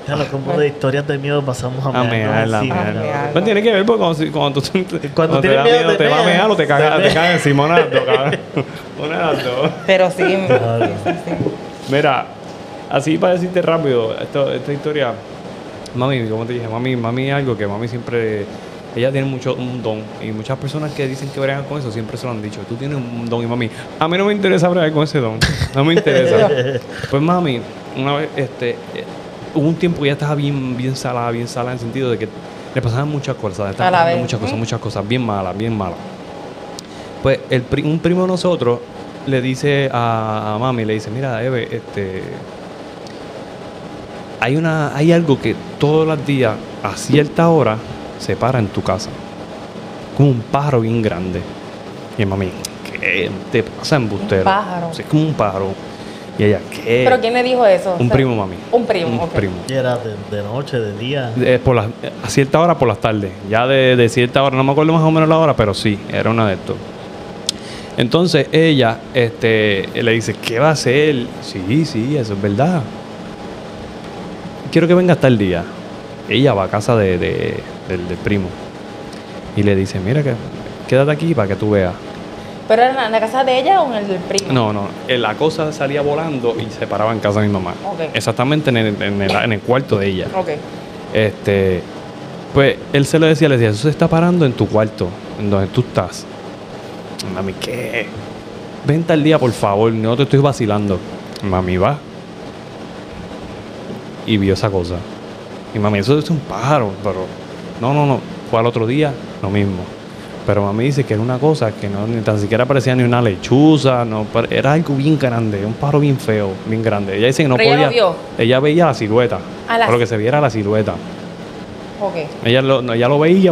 A: Ya lo como de historias de miedo pasamos a
B: A
A: mear,
B: mear,
A: ¿no?
B: a
A: Sí,
B: mear.
A: no.
C: mear.
B: Pues tiene que ver porque cuando, si- cuando tú
A: Cuando
B: te
A: tienes
B: da
A: miedo, te
B: te va a
A: meas.
B: mear o te cagas
A: Te
B: te cagas encima una de las dos, cabrón. Una de las dos.
C: Pero sí,
A: Claro.
C: sí, sí, sí.
B: Mira, así para decirte rápido, esto, esta historia, mami, como te dije, mami, mami es algo que mami siempre, ella tiene mucho un don y muchas personas que dicen que bregan con eso siempre se lo han dicho, tú tienes un don y mami, a mí no me interesa bregar con ese don, no me interesa. Pues mami, una vez, este, eh, hubo un tiempo que ella estaba bien, bien salada, bien salada en el sentido de que le pasaban muchas cosas, le estaban
C: A la
B: pasando
C: vez.
B: muchas cosas,
C: ¿Mm?
B: muchas cosas, bien malas, bien malas. Pues el pri- un primo de nosotros le dice a, a mami, le dice, mira, Eve, este, hay una, hay algo que todos los días a cierta hora se para en tu casa, como un pájaro bien grande. Y mami, ¿qué te pasa, embustero?
C: Un pájaro.
B: Sí, es como un pájaro. Y ella, ¿qué?
C: ¿Pero quién le dijo eso?
B: Un
C: O sea,
B: primo, mami.
C: Un primo,
B: Un
C: ok.
B: primo.
A: Y era de, de noche, de día.
B: De- por las- a cierta hora por las tardes. Ya de, de cierta hora, no me acuerdo más o menos la hora, pero sí, era una de estos. Entonces ella este, le dice, ¿qué va a hacer? Sí, sí, eso es verdad. Quiero que venga hasta el día. Ella va a casa de, de- del, del primo y le dice, mira, que quédate aquí para que tú veas.
C: ¿Pero era en la casa de ella o en el del primo?
B: No, no, eh, la cosa salía volando y se paraba en casa de mi mamá.
C: Ok.
B: Exactamente en el, en el- en el cuarto de ella.
C: Ok.
B: Este, pues él se lo decía, le decía, eso se está parando en tu cuarto, en donde tú estás. Mami, ¿qué? Vente al día, por favor, no te estoy vacilando. Mami va. Y vio esa cosa. Y mami, eso es un pájaro, pero no, no, no. Fue al otro día, lo mismo. Pero mami dice que era una cosa que no ni tan siquiera parecía ni una lechuza, no, pare- era algo bien grande, un pájaro bien feo, bien grande. Ella dice que no
C: Pero ella
B: podía.
C: lo vio.
B: Ella veía la silueta.
C: A la-
B: Por lo que se viera la silueta.
C: Ok.
B: Ella lo, no, ella lo veía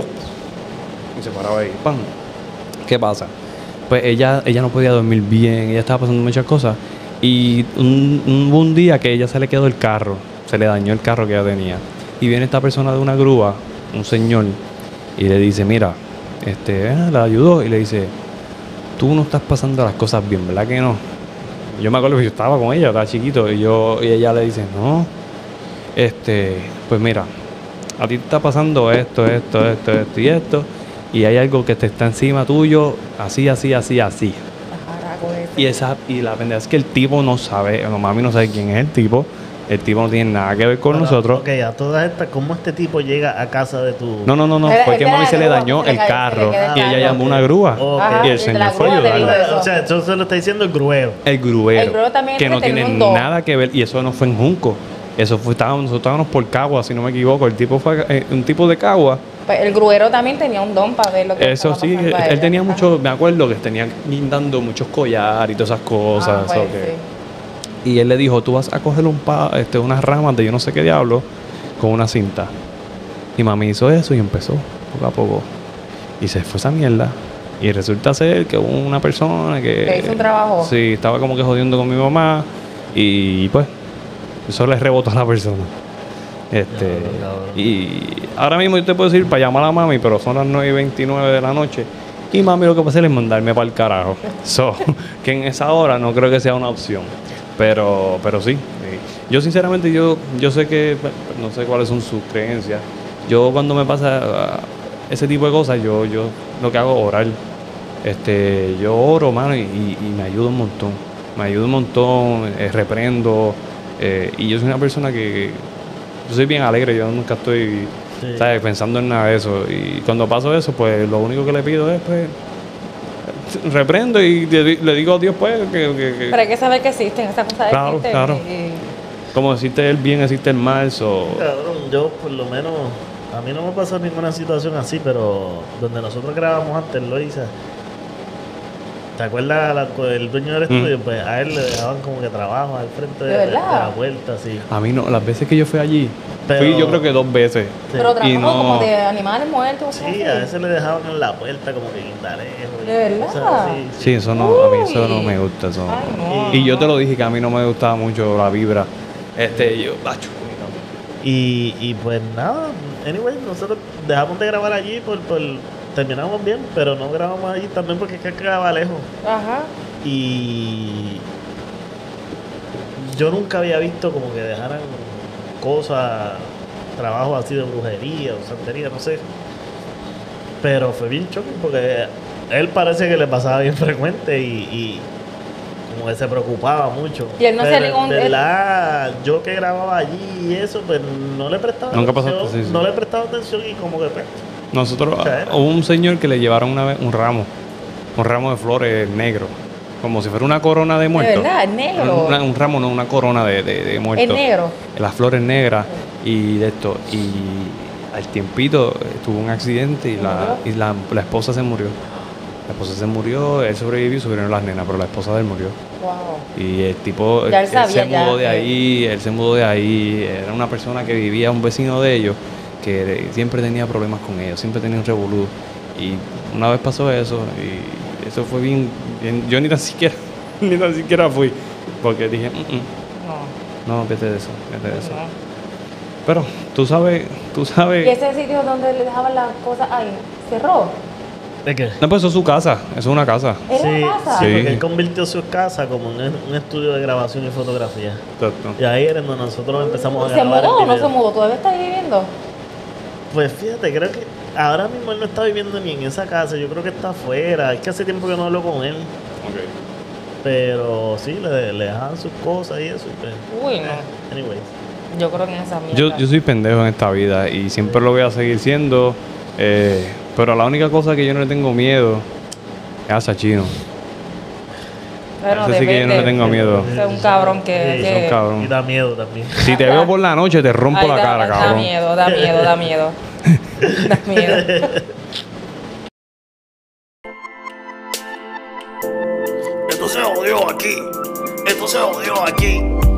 B: y se paraba ahí. ¡Pam! ¿Qué pasa? Pues ella, ella no podía dormir bien, ella estaba pasando muchas cosas. Y un, un, un día que ella se le quedó el carro, se le dañó el carro que ella tenía. Y viene esta persona de una grúa, un señor, y le dice, mira, este, ah, la ayudó y le dice, tú no estás pasando las cosas bien, ¿verdad que no? Yo me acuerdo que yo estaba con ella, estaba chiquito, y yo y ella le dice, no, este, pues mira, a ti te está pasando esto, esto, esto, esto y esto, y hay algo que te está encima tuyo, así, así, así, así.
C: Carajo, ese.
B: Y esa y la pendeja es que el tipo no sabe, no, mami no sabe quién es el tipo, el tipo no tiene nada que ver con
A: Bueno,
B: nosotros.
A: Ok, a todas estas, ¿cómo este tipo llega a casa de tu...?
B: No, no, no, no,
C: Era-
B: fue que
C: era
B: mami
C: la
B: se le
C: grúa,
B: dañó
C: se le
B: el
C: cayó, se le
B: carro
C: quedó el
B: y ella
C: carro.
B: llamó una grúa
A: Ok.
C: Ajá,
B: y
C: y
B: el
C: de
B: señor
C: la
B: fue a
C: grúa le
B: ayudarla.
C: dijo eso.
A: O sea, eso se lo está diciendo el gruero.
B: El gruero,
C: El gruero también
B: que
C: es
B: no
C: que tenía
B: tiene
C: un don.
B: nada que ver, y eso no fue en Junco, eso fue, estábamos, nosotros estábamos por Cagua, si no me equivoco, el tipo fue eh, un tipo de Cagua.
C: Pues el gruero también tenía un don para ver lo que
B: Eso
C: estaba
B: sí,
C: pasando a
B: él
C: ella.
B: tenía
C: Ajá.
B: mucho, me acuerdo que tenía guindando muchos collares y todas esas cosas.
C: Ah, pues,
B: eso que-
C: sí.
B: Y él le dijo, tú vas a coger un pa, este, unas ramas de yo no sé qué diablo con una cinta. Y mami hizo eso y empezó poco a poco. Y se fue esa mierda. Y resulta ser que hubo una persona que...
C: Le hizo un trabajo.
B: Sí, estaba como que jodiendo con mi mamá. Y pues, eso le rebotó a la persona. Este,
A: Diablo, cabrón.
B: y ahora mismo yo te puedo decir para llamar a mami, pero son las nueve y veintinueve de la noche. Y mami lo que puede hacer es mandarme para el carajo. So, que en esa hora no creo que sea una opción. Pero, pero sí. sí. Yo sinceramente yo, yo sé que pues, no sé cuáles son sus creencias. Yo cuando me pasa ah, ese tipo de cosas, yo, yo lo que hago es orar. Este, yo oro, mano, y, y- y me ayuda un montón. Me ayuda un montón, eh, reprendo. eh, y yo soy una persona que, que- yo soy bien alegre, yo nunca estoy
A: Sí.
B: ¿sabes? Pensando en nada de eso. Y cuando paso eso, pues lo único que le pido es, pues, reprendo y le, di- le digo a Dios, pues, que, que- que-
C: Pero hay que saber que existen, esas cosas
B: Claro,
C: existen.
B: claro.
C: y-
B: como existe el bien, existe el mal. So,
A: Cabrón, yo por lo menos, a mí no me pasó ninguna situación así, pero donde nosotros grabamos antes, Loisa, ¿te acuerdas la- el dueño del estudio?
B: Mm.
A: Pues a él le dejaban como que trabajo al frente de,
C: ¿De
A: de-
C: verdad?
A: de la puerta, así.
B: a mí no, las veces que yo fui allí,
A: Pero-
B: fui yo creo que dos veces.
A: Sí.
C: Pero trabajo
B: Y no-
C: como de animales muertos.
A: Sí,
C: cosas
A: a
C: así.
A: veces le dejaban en la puerta como que guindarejo. y
C: ¿De verdad?
A: cosas así,
B: Sí, eso no, a mí eso no
C: Uy.
B: me gusta. Eso no.
C: Ay, no,
B: Y yo
C: no.
B: te lo dije que a mí no me gustaba mucho la vibra. Este, yo, bacho.
A: Y, y pues nada, anyway, nosotros dejamos de grabar allí por, por terminamos bien, pero no grabamos allí también porque es que quedaba lejos.
C: Ajá.
A: Y yo nunca había visto como que dejaran cosas, trabajos así de brujería o santería, no sé. Pero fue bien choque porque él parece que le pasaba bien frecuente y, y como que se preocupaba mucho.
C: Y él no
A: Pero
C: se le-
A: en verdad, yo que grababa allí y eso, pues no le prestaba
B: Nunca
A: atención.
B: pasaste, sí, sí.
A: No le prestaba atención y como que pues,
B: Nosotros,
A: O sea, era-
B: hubo un señor que le llevaron una vez un ramo, un ramo de flores negro, como si fuera una corona de
C: De
B: muerto.
C: verdad, es negro.
B: Una- un ramo, no, una corona de, de, de muerto.
C: Es negro.
B: Las flores negras y de esto. Y al tiempito eh, tuvo un accidente y, la, y la, la esposa se murió. La esposa se murió, él sobrevivió y sobrevivieron las nenas, pero la esposa de él murió.
C: Wow.
B: Y el tipo,
C: Ya él
B: él
C: sabía,
B: se
C: ya,
B: mudó de
C: que-
B: ahí, él se mudó de ahí, era una persona que vivía, un vecino de ellos, que de- siempre tenía problemas con ellos, siempre tenía un revolú. Y una vez pasó eso, y eso fue bien, bien- yo ni tan siquiera, ni tan siquiera fui, porque dije, "Mm, mm,
C: No.
B: no, vete de eso, vete de eso.
C: no.
B: Pero tú sabes, tú
C: ¿Y
B: sabes,
C: ese sitio donde le dejaban las cosas ahí cerró?
A: ¿de qué?
B: no, pues eso es su casa, eso es una casa.
C: ¿Era
A: Sí,
C: una casa?
A: sí,
B: Sí.
A: porque él convirtió su casa como un, un estudio de grabación y fotografía.
B: Exacto.
A: Y ahí era donde nosotros empezamos a
C: ¿Se
A: grabar
C: mudó o
A: el
C: no
A: video.
C: se mudó? ¿Todavía está ahí viviendo?
A: Pues fíjate, creo que ahora mismo él no está viviendo ni en esa casa, yo creo que está afuera. Es que hace tiempo que no hablo con él. Pero sí, le, le dejaban sus cosas y eso. Y pues,
C: Uy, no.
A: anyways.
C: Yo creo que en esa mierda.
B: Yo, yo soy pendejo en esta vida y siempre lo voy a seguir siendo. eh, pero la única cosa que yo no le tengo miedo es a Sachino.
C: Bueno,
B: ese sí que yo no le
C: depende.
B: tengo miedo.
C: Ese es un cabrón que...
A: Sí,
C: que-
B: un cabrón.
A: Y da miedo también.
B: Si te veo por la noche, te rompo
C: Ay,
B: la
C: da,
B: cara,
C: da
B: cabrón.
C: miedo, da miedo, da miedo. Da miedo.
A: Esto se jodió aquí. Esto se jodió aquí.